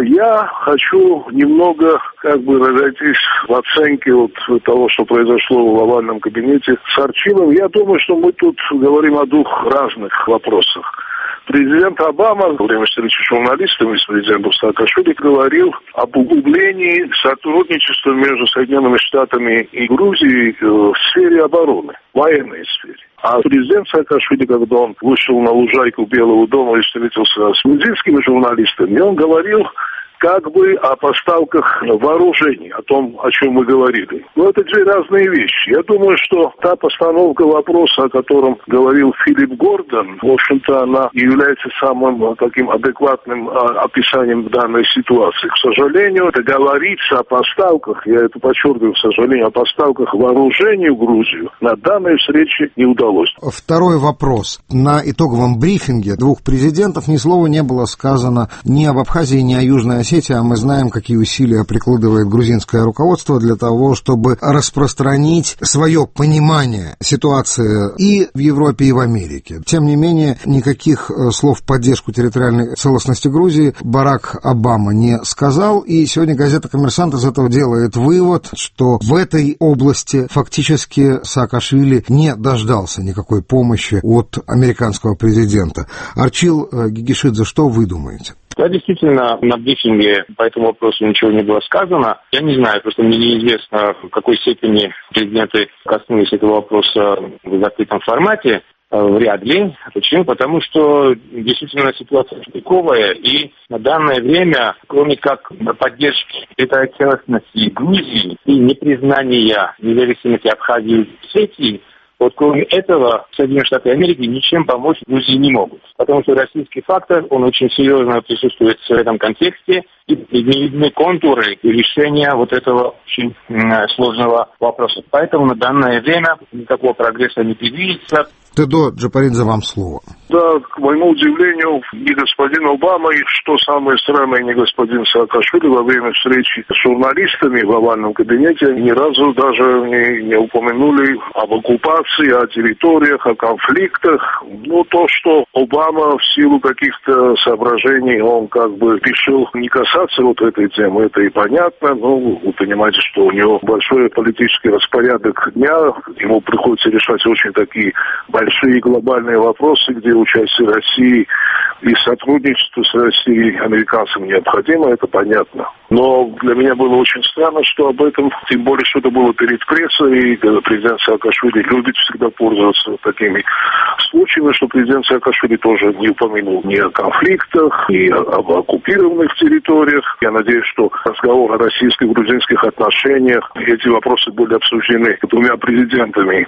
Я хочу немного как бы разойтись в оценке вот того, что произошло в овальном кабинете с Арчилом. Я думаю, что мы тут говорим о двух разных вопросах. Президент Обама во время встречи с журналистами с президентом Саакашвили говорил об углублении сотрудничества между Соединенными Штатами и Грузией в сфере обороны, военной сфере. А президент Саакашвили, когда он вышел на лужайку Белого дома и встретился с грузинскими журналистами, он говорил как бы о поставках вооружений, о том, о чем мы говорили. Но это две разные вещи. Я думаю, что та постановка вопроса, о котором говорил Филипп Гордон, в общем-то, она является самым таким адекватным описанием данной ситуации. К сожалению, договориться о поставках, я это подчеркиваю, к сожалению, о поставках вооружений в Грузию на данной встрече не удалось. Второй вопрос. На итоговом брифинге двух президентов ни слова не было сказано ни об Абхазии, ни о Южной Осетии, а мы знаем, какие усилия прикладывает грузинское руководство для того, чтобы распространить свое понимание ситуации и в Европе, и в Америке. Тем не менее, никаких слов в поддержку территориальной целостности Грузии Барак Обама не сказал, и сегодня газета «Коммерсант» из этого делает вывод, что в этой области фактически Саакашвили не дождался никакой помощи от американского президента. Арчил Гигишидзе, что вы думаете? Да, действительно, на брифинге по этому вопросу ничего не было сказано. Я не знаю, просто мне неизвестно, в какой степени президенты коснулись этого вопроса в закрытом формате. Вряд ли. Почему? Потому что действительно ситуация тупиковая, и на данное время, кроме как поддержки территориальной целостности Грузии и непризнания независимости Абхазии и Осетии, вот кроме этого, Соединенные Штаты Америки ничем помочь Грузии не могут. Потому что российский фактор, он очень серьезно присутствует в этом контексте, и не видны контуры решения вот этого очень сложного вопроса. Поэтому на данное время никакого прогресса не предвидится. Тедо Джапаридзе, вам слово. Да, к моему удивлению, ни господин Обама, и что самое странное, ни господин Саакашвили во время встречи с журналистами в овальном кабинете ни разу даже не, не упомянули об оккупации, о территориях, о конфликтах. Ну, то, что Обама в силу каких-то соображений, он как бы решил не касаться вот этой темы, это и понятно. Ну, вы понимаете, что у него большой политический распорядок дня, ему приходится решать очень такие большие глобальные вопросы, где участие России и сотрудничество с Россией американцам необходимо, это понятно. Но для меня было очень странно, что об этом, тем более, что это было перед прессой, и президент Саакашвили любит всегда пользоваться такими случаями, что президент Саакашвили тоже не упомянул ни о конфликтах, ни об оккупированных территориях. Я надеюсь, что разговор о российско-грузинских отношениях, эти вопросы были обсуждены двумя президентами,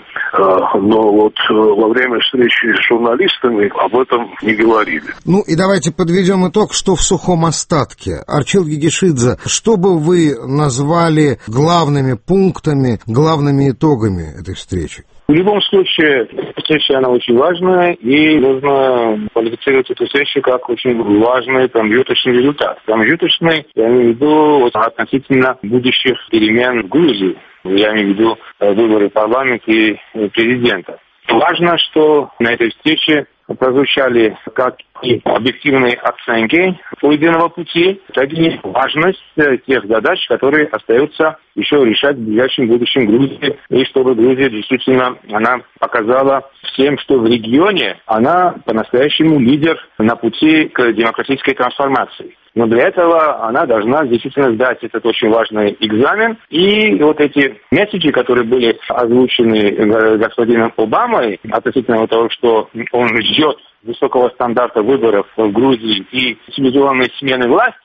но вот во время встречи с журналистами об этом не говорили. Ну и давайте подведем итог, что в сухом остатке. Арчил Гигишидзе, что бы вы назвали главными пунктами, главными итогами этой встречи? В любом случае, встреча, она очень важная, и нужно квалифицировать эту встречу как очень важный промежуточный результат. Промежуточный, я имею в виду вот, относительно будущих перемен в Грузии. Я имею в виду выборы парламента и президента. Важно, что на этой встрече прозвучали как и объективные оценки пройденного пути, так и важность тех задач, которые остаются еще решать в ближайшем будущем Грузии, и чтобы Грузия действительно она показала всем, что в регионе она по-настоящему лидер на пути к демократической трансформации. Но для этого она должна действительно сдать этот очень важный экзамен. И вот эти месседжи, которые были озвучены господином Обамой относительно того, что он ждет высокого стандарта выборов в Грузии и цивилизованной смены власти,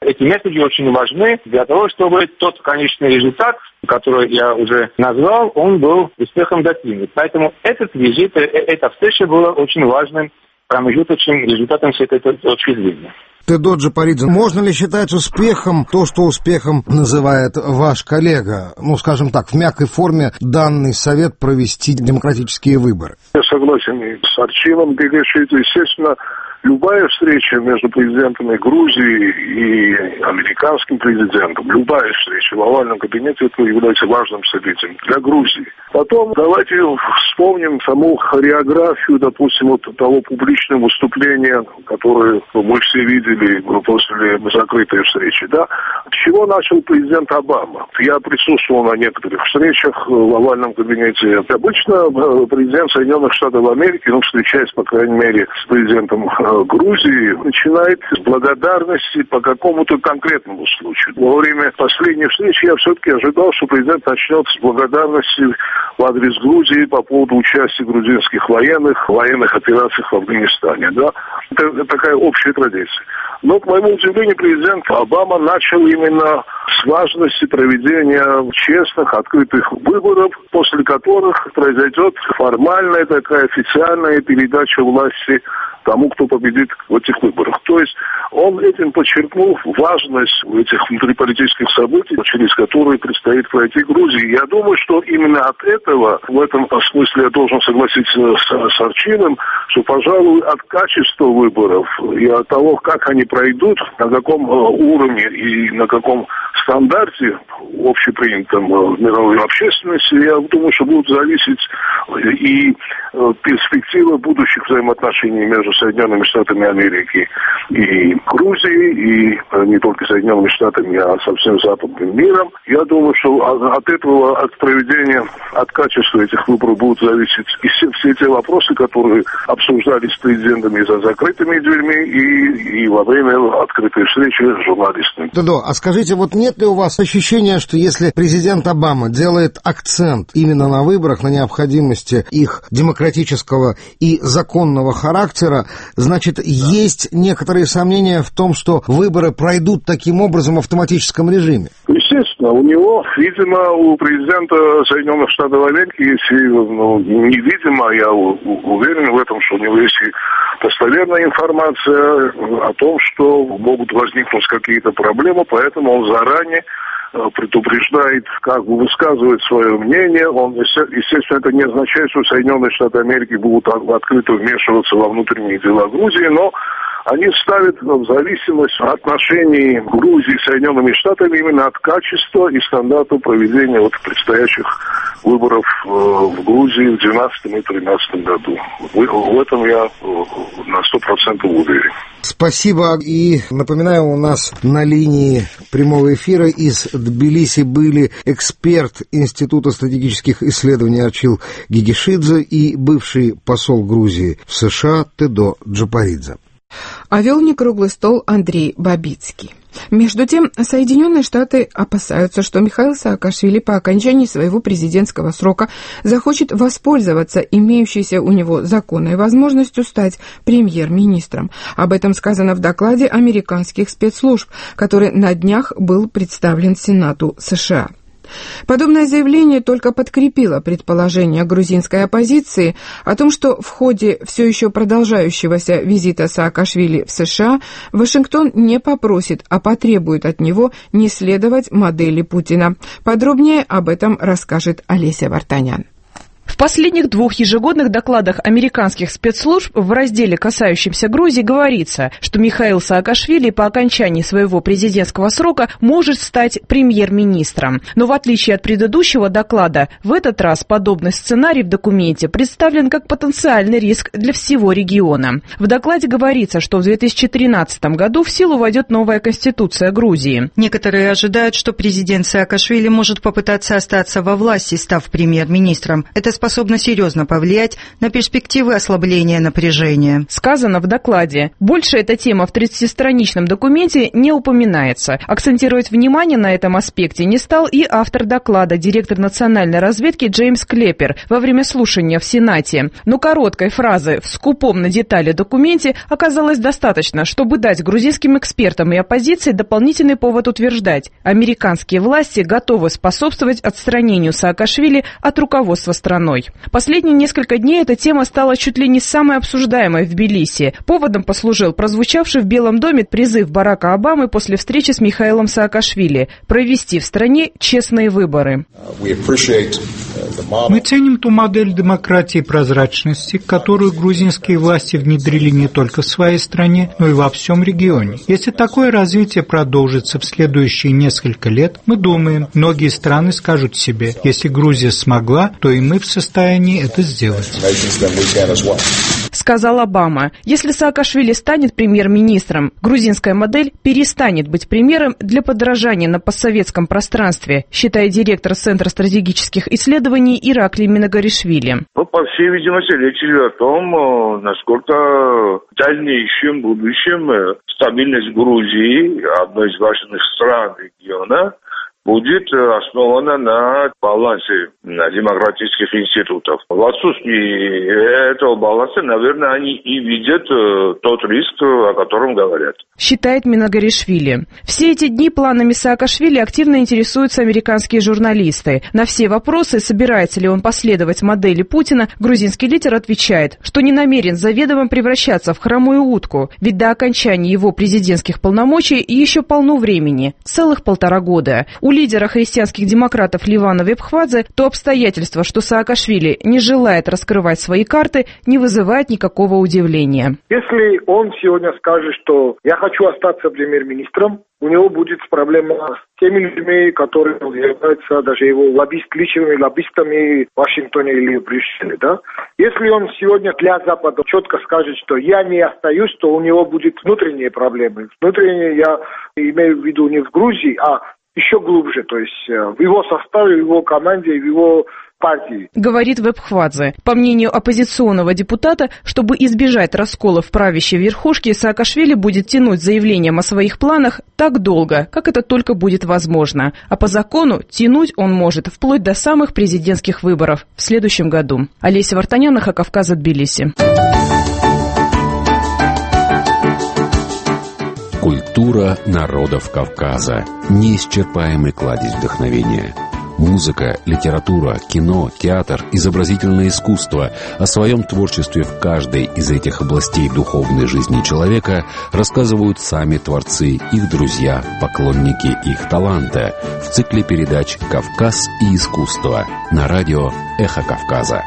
Эти месседжи очень важны для того, чтобы тот конечный результат, который я уже назвал, он был успехом достигнут. Поэтому этот визит, эта встреча была очень важным промежуточным результатом с этой точки зрения. Тедо Джапаридзе, можно ли считать успехом то, что успехом называет ваш коллега, ну, скажем так, в мягкой форме данный совет провести демократические выборы? Я согласен с Арчилом Гегешидзе. Естественно, любая встреча между президентами Грузии и американским президентом, любая встреча в овальном кабинете, это является важным событием для Грузии. Потом давайте вспомним саму хореографию, допустим, вот того публичного выступления, которое мы все видели после закрытой встречи. Да? С чего начал президент Обама? Я присутствовал на некоторых встречах в овальном кабинете. Обычно президент Соединенных Штатов Америки, ну, встречаясь, по крайней мере, с президентом Грузии, начинает с благодарности по какому-то конкретному случаю. Во время последней встречи я все-таки ожидал, что президент начнет с благодарности в адрес Грузии по поводу участия грузинских военных в военных операциях в Афганистане. Да? Это такая общая традиция. Но, к моему удивлению, президент Обама начал именно с важности проведения честных, открытых выборов, после которых произойдет формальная такая официальная передача власти тому, кто победит в этих выборах. То есть он этим подчеркнул важность этих внутриполитических событий, через которые предстоит пройти Грузии. Я думаю, что именно от этого, в этом смысле я должен согласиться с, с Арчиным, что, пожалуй, от качества выборов и от того, как они пройдут, на каком уровне и на каком стандарте общепринятом в мировой общественности, я думаю, что будут зависеть и перспективы будущих взаимоотношений между Соединенными Штатами Америки и Грузией, и не только Соединенными Штатами, а со всем западным миром. Я думаю, что от этого, от проведения, от качества этих выборов будут зависеть и все, все те вопросы, которые обсуждались с президентами за закрытыми дверьми и, и во время открытой встречи с журналистами. Додо, а скажите, вот нет ли у вас ощущения, что если президент Обама делает акцент именно на выборах, на необходимости их демократического и законного характера, значит, есть некоторые сомнения в том, что выборы пройдут таким образом в автоматическом режиме? Естественно, у него, видимо, у президента Соединенных Штатов Америки, если, ну, невидимо, я уверен в этом, что у него есть достоверная информация о том, что могут возникнуть какие-то проблемы, поэтому он заранее предупреждает, как бы высказывает свое мнение. Он, естественно, это не означает, что Соединенные Штаты Америки будут открыто вмешиваться во внутренние дела Грузии, но они ставят в зависимость отношений Грузии с Соединенными Штатами именно от качества и стандарта проведения вот предстоящих выборов в Грузии в две тысячи двенадцатом и две тысячи тринадцатом году. В этом я на сто процентов уверен. Спасибо. И напоминаю, у нас на линии прямого эфира из Тбилиси были эксперт Института стратегических исследований Арчил Гегешидзе и бывший посол Грузии в США Тедо Джапаридзе. А вел некруглый стол Андрей Бабицкий. Между тем, Соединенные Штаты опасаются, что Михаил Саакашвили по окончании своего президентского срока захочет воспользоваться имеющейся у него законной возможностью стать премьер-министром. Об этом сказано в докладе американских спецслужб, который на днях был представлен Сенату США. Подобное заявление только подкрепило предположение грузинской оппозиции о том, что в ходе все еще продолжающегося визита Саакашвили в США Вашингтон не попросит, а потребует от него не следовать модели Путина. Подробнее об этом расскажет Олеся Вартанян. В последних двух ежегодных докладах американских спецслужб в разделе, касающемся Грузии, говорится, что Михаил Саакашвили по окончании своего президентского срока может стать премьер-министром. Но в отличие от предыдущего доклада, в этот раз подобный сценарий в документе представлен как потенциальный риск для всего региона. В докладе говорится, что в две тысячи тринадцатом году в силу войдет новая конституция Грузии. Некоторые ожидают, что президент Саакашвили может попытаться остаться во власти, став премьер-министром. Это способно серьезно повлиять на перспективы ослабления напряжения. Сказано в докладе. Больше эта тема в тридцатистраничном документе не упоминается. Акцентировать внимание на этом аспекте не стал и автор доклада, директор национальной разведки Джеймс Клеппер, во время слушания в Сенате. Но короткой фразы в скупом на детали документе оказалось достаточно, чтобы дать грузинским экспертам и оппозиции дополнительный повод утверждать: американские власти готовы способствовать отстранению Саакашвили от руководства страной. Последние несколько дней эта тема стала чуть ли не самой обсуждаемой в Тбилиси. Поводом послужил прозвучавший в Белом доме призыв Барака Обамы после встречи с Михаилом Саакашвили провести в стране честные выборы. Мы ценим ту модель демократии и прозрачности, которую грузинские власти внедрили не только в своей стране, но и во всем регионе. Если такое развитие продолжится в следующие несколько лет, мы думаем, многие страны скажут себе: если Грузия смогла, то и мы в состоянии это сделать. Сказал Обама. Если Саакашвили станет премьер-министром, грузинская модель перестанет быть примером для подражания на постсоветском пространстве, считает директор Центра стратегических исследований Ираклий Минагаришвили. Ну, по всей видимости, речь идет о том, насколько в дальнейшем, будущем стабильность Грузии, одной из важных стран региона, будет основана на балансе на демократических институтов. В отсутствии этого баланса, наверное, они и видят тот риск, о котором говорят. Считает Минагаришвили. Все эти дни планами Саакашвили активно интересуются американские журналисты. На все вопросы, собирается ли он последовать модели Путина, грузинский лидер отвечает, что не намерен заведомо превращаться в хромую утку, ведь до окончания его президентских полномочий еще полно времени, целых полтора года. У лидера христианских демократов Ливана Вебхвадзе то обстоятельство, что Саакашвили не желает раскрывать свои карты, не вызывает никакого удивления. Если он сегодня скажет, что я хочу остаться премьер-министром, у него будет проблема с теми людьми, которые являются даже его лоббист, личными лоббистами в Вашингтоне или в Брюсселе. Да? Если он сегодня для Запада четко скажет, что я не остаюсь, то у него будут внутренние проблемы. Внутренние я имею в виду не в Грузии, а еще глубже, то есть в его составе, в его команде, в его партии. Говорит Вебхвадзе. По мнению оппозиционного депутата, чтобы избежать раскола в правящей верхушке, Саакашвили будет тянуть заявлением о своих планах так долго, как это только будет возможно. А по закону тянуть он может вплоть до самых президентских выборов в следующем году. Олеся Вартанян, эхо Кавказа, Тбилиси. Культура народов Кавказа. Неисчерпаемый кладезь вдохновения. Музыка, литература, кино, театр, изобразительное искусство. О своем творчестве в каждой из этих областей духовной жизни человека рассказывают сами творцы, их друзья, поклонники их таланта. В цикле передач «Кавказ и искусство» на радио «Эхо Кавказа».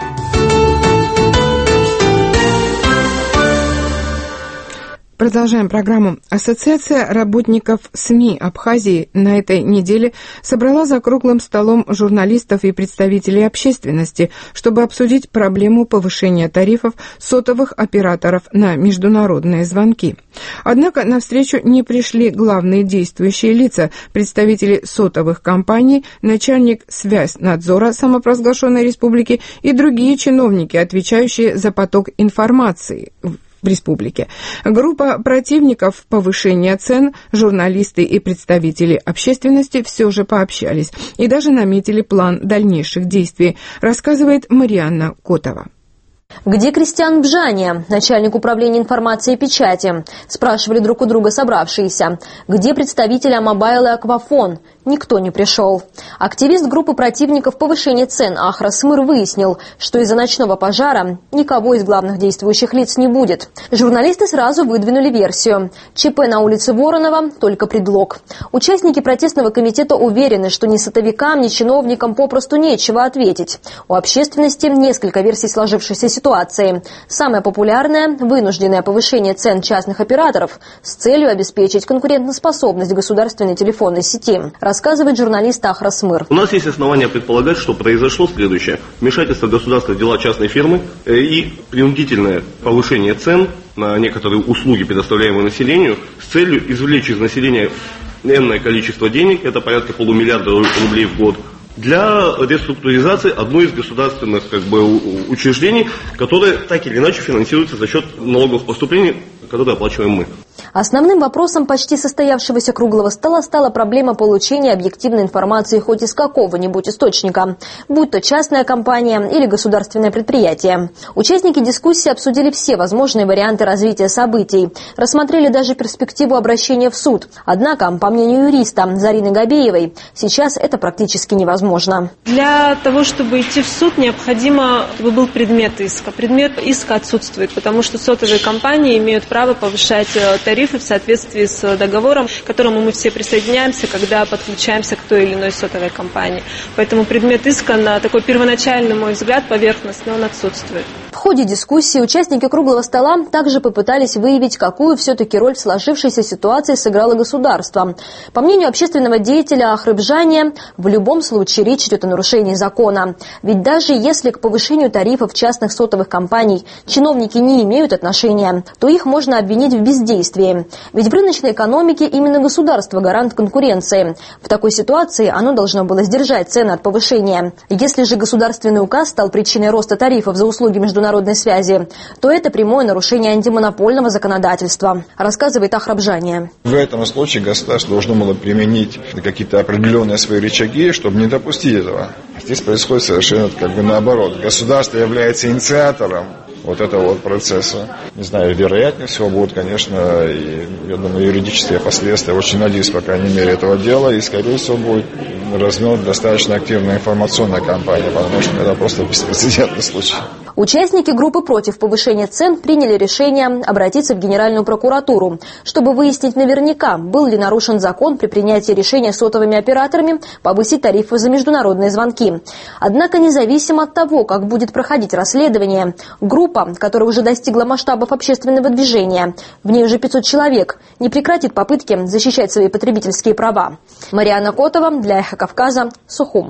Продолжаем программу. Ассоциация работников СМИ Абхазии на этой неделе собрала за круглым столом журналистов и представителей общественности, чтобы обсудить проблему повышения тарифов сотовых операторов на международные звонки. Однако на встречу не пришли главные действующие лица, представители сотовых компаний, начальник связьнадзора самопровозглашенной республики и другие чиновники, отвечающие за поток информации в республике. Группа противников повышения цен, журналисты и представители общественности все же пообщались и даже наметили план дальнейших действий, рассказывает Марианна Котова. Где Кристиан Бжания, начальник управления информации и печати? Спрашивали друг у друга собравшиеся. Где представители Амобайл и Аквафон? Никто не пришел. Активист группы противников повышения цен Ахра Смыр выяснил, что из-за ночного пожара никого из главных действующих лиц не будет. Журналисты сразу выдвинули версию. ЧП на улице Воронова – только предлог. Участники протестного комитета уверены, что ни сотовикам, ни чиновникам попросту нечего ответить. У общественности несколько версий сложившейся ситуации. Самая популярная – вынужденное повышение цен частных операторов с целью обеспечить конкурентоспособность государственной телефонной сети, рассказывает журналист Ахра Смыр. У нас есть основания предполагать, что произошло следующее. Вмешательство государства в дела частной фирмы и принудительное повышение цен на некоторые услуги, предоставляемые населению, с целью извлечь из населения энное количество денег, это порядка полумиллиарда рублей в год, для реструктуризации одной из государственных как бы, учреждений, которое так или иначе финансируется за счет налоговых поступлений, которые оплачиваем мы. Основным вопросом почти состоявшегося круглого стола стала проблема получения объективной информации хоть из какого-нибудь источника, будь то частная компания или государственное предприятие. Участники дискуссии обсудили все возможные варианты развития событий, рассмотрели даже перспективу обращения в суд. Однако, по мнению юриста Зарины Габеевой, сейчас это практически невозможно. Для того, чтобы идти в суд, необходимо, чтобы был предмет иска. Предмет иска отсутствует, потому что сотовые компании имеют право повышать тарифы в соответствии с договором, к которому мы все присоединяемся, когда подключаемся к той или иной сотовой компании. Поэтому предмет иска, на такой первоначальный, мой взгляд, поверхностный, он отсутствует. В ходе дискуссии участники круглого стола также попытались выявить, какую все-таки роль в сложившейся ситуации сыграло государство. По мнению общественного деятеля Ахрыбжания, в любом случае речь идет о нарушении закона. Ведь даже если к повышению тарифов частных сотовых компаний чиновники не имеют отношения, то их можно обвинить в бездействии. Ведь в рыночной экономике именно государство гарант конкуренции. В такой ситуации оно должно было сдержать цены от повышения. Если же государственный указ стал причиной роста тарифов за услуги международной связи, то это прямое нарушение антимонопольного законодательства, рассказывает Ахрыбжания. В этом случае государство должно было применить какие-то определенные свои рычаги, чтобы не допустить этого. Здесь происходит совершенно как бы наоборот. Государство является инициатором вот этого вот процесса. Не знаю, вероятнее всего будут, конечно, и, я думаю, юридические последствия. Очень надеюсь, по крайней мере, этого дела. И, скорее всего, будет развернута достаточно активная информационная кампания, потому что это просто беспрецедентный случай. Участники группы против повышения цен приняли решение обратиться в Генеральную прокуратуру, чтобы выяснить наверняка, был ли нарушен закон при принятии решения сотовыми операторами повысить тарифы за международные звонки. Однако, независимо от того, как будет проходить расследование, группа, которая уже достигла масштабов общественного движения, в ней уже пятьсот человек, не прекратит попытки защищать свои потребительские права. Марианна Котова для Эхо Кавказа, Сухум.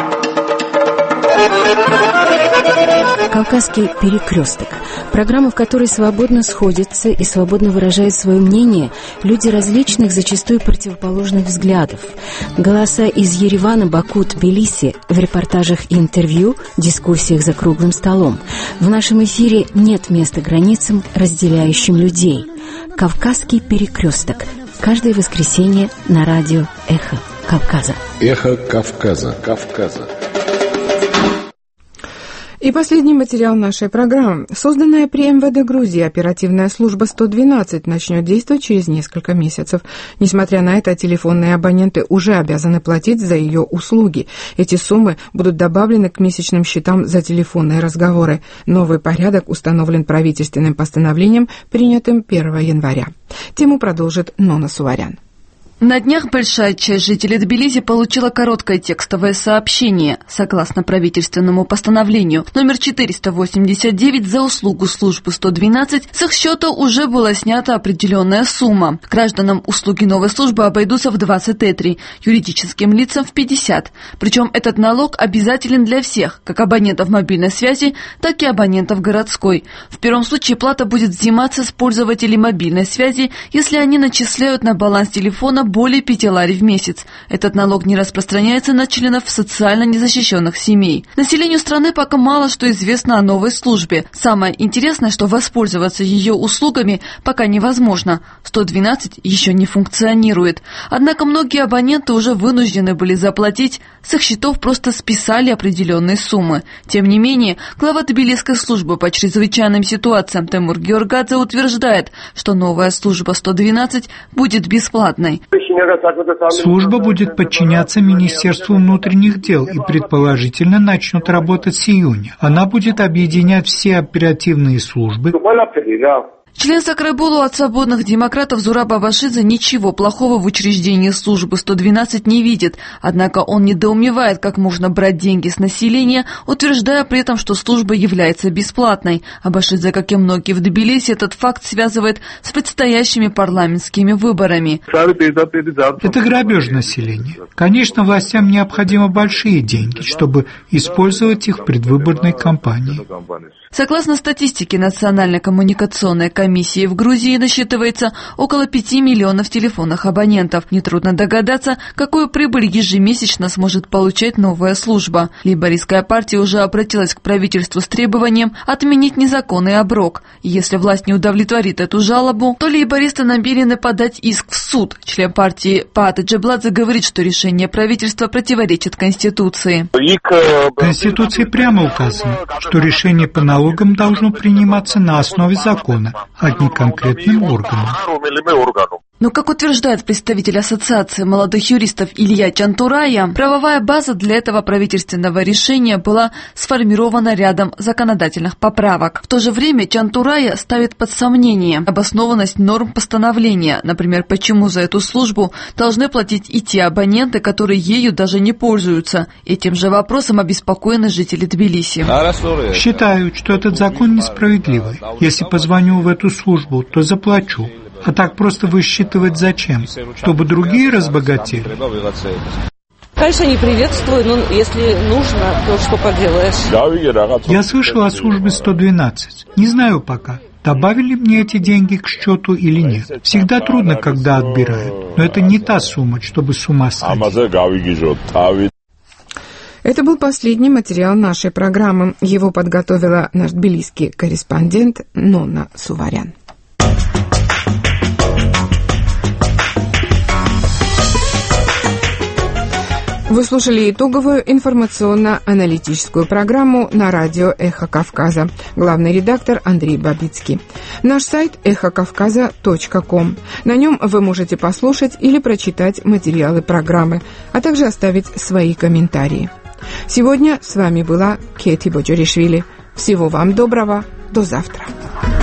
«Кавказский перекресток» – программа, в которой свободно сходятся и свободно выражают свое мнение люди различных, зачастую противоположных взглядов. Голоса из Еревана, Баку, Тбилиси в репортажах и интервью, дискуссиях за круглым столом. В нашем эфире нет места границам, разделяющим людей. «Кавказский перекресток» – каждое воскресенье на радио «Эхо Кавказа». «Эхо Кавказа». Кавказа. И последний материал нашей программы. Созданная при эм вэ дэ Грузии оперативная служба сто двенадцать начнет действовать через несколько месяцев. Несмотря на это, телефонные абоненты уже обязаны платить за ее услуги. Эти суммы будут добавлены к месячным счетам за телефонные разговоры. Новый порядок установлен правительственным постановлением, принятым первого января. Тему продолжит Нона Суварян. На днях большая часть жителей Тбилиси получила короткое текстовое сообщение. Согласно правительственному постановлению номер четыреста восемьдесят девять, за услугу службы сто двенадцать с их счета уже была снята определенная сумма. Гражданам услуги новой службы обойдутся в двадцать тетри, юридическим лицам в пятьдесят. Причем этот налог обязателен для всех, как абонентов мобильной связи, так и абонентов городской. В первом случае плата будет взиматься с пользователей мобильной связи, если они начисляют на баланс телефона более пяти лари в месяц. Этот налог не распространяется на членов социально незащищенных семей. Населению страны пока мало что известно о новой службе. Самое интересное, что воспользоваться ее услугами пока невозможно. сто двенадцать еще не функционирует. Однако многие абоненты уже вынуждены были заплатить, с их счетов просто списали определенные суммы. Тем не менее, глава Тбилисской службы по чрезвычайным ситуациям Тимур Георгадзе утверждает, что новая служба сто двенадцать будет бесплатной. Служба будет подчиняться Министерству внутренних дел и, предположительно, начнет работать с июня. Она будет объединять все оперативные службы. Член Сакрайболу от свободных демократов Зураб Абашидзе ничего плохого в учреждении службы сто двенадцать не видит. Однако он недоумевает, как можно брать деньги с населения, утверждая при этом, что служба является бесплатной. Абашидзе, как и многие в Тбилиси, этот факт связывает с предстоящими парламентскими выборами. Это грабеж населения. Конечно, властям необходимы большие деньги, чтобы использовать их в предвыборной кампании. Согласно статистике Национальной коммуникационной комиссии, комиссии в Грузии насчитывается около пяти миллионов телефонных абонентов. Нетрудно догадаться, какую прибыль ежемесячно сможет получать новая служба. Лейбористская партия уже обратилась к правительству с требованием отменить незаконный оброк. Если власть не удовлетворит эту жалобу, то лейбористы намерены подать иск в суд. Член партии Паата Джабладзе говорит, что решение правительства противоречит Конституции. В Конституции прямо указано, что решение по налогам должно приниматься на основе закона, а не конкретным органом. Но, как утверждает представитель Ассоциации молодых юристов Илья Чантурая, правовая база для этого правительственного решения была сформирована рядом законодательных поправок. В то же время Чантурая ставит под сомнение обоснованность норм постановления, например, почему за эту службу должны платить и те абоненты, которые ею даже не пользуются. Этим же вопросом обеспокоены жители Тбилиси. Считают, что этот закон несправедливый. Если позвоню в эту службу, то заплачу. А так просто высчитывать зачем? Чтобы другие разбогатели? Конечно, не приветствую, но если нужно, то что поделаешь? Я слышал о службе сто двенадцать. Не знаю пока, добавили мне эти деньги к счету или нет. Всегда трудно, когда отбирают. Но это не та сумма, чтобы с ума сойти. Это был последний материал нашей программы. Его подготовила наш тбилисский корреспондент Нонна Суварян. Вы слушали итоговую информационно-аналитическую программу на радио «Эхо Кавказа». Главный редактор Андрей Бабицкий. Наш сайт эхо кавказа точка ком. На нем вы можете послушать или прочитать материалы программы, а также оставить свои комментарии. Сегодня с вами была Кети Боджоришвили. Всего вам доброго. До завтра.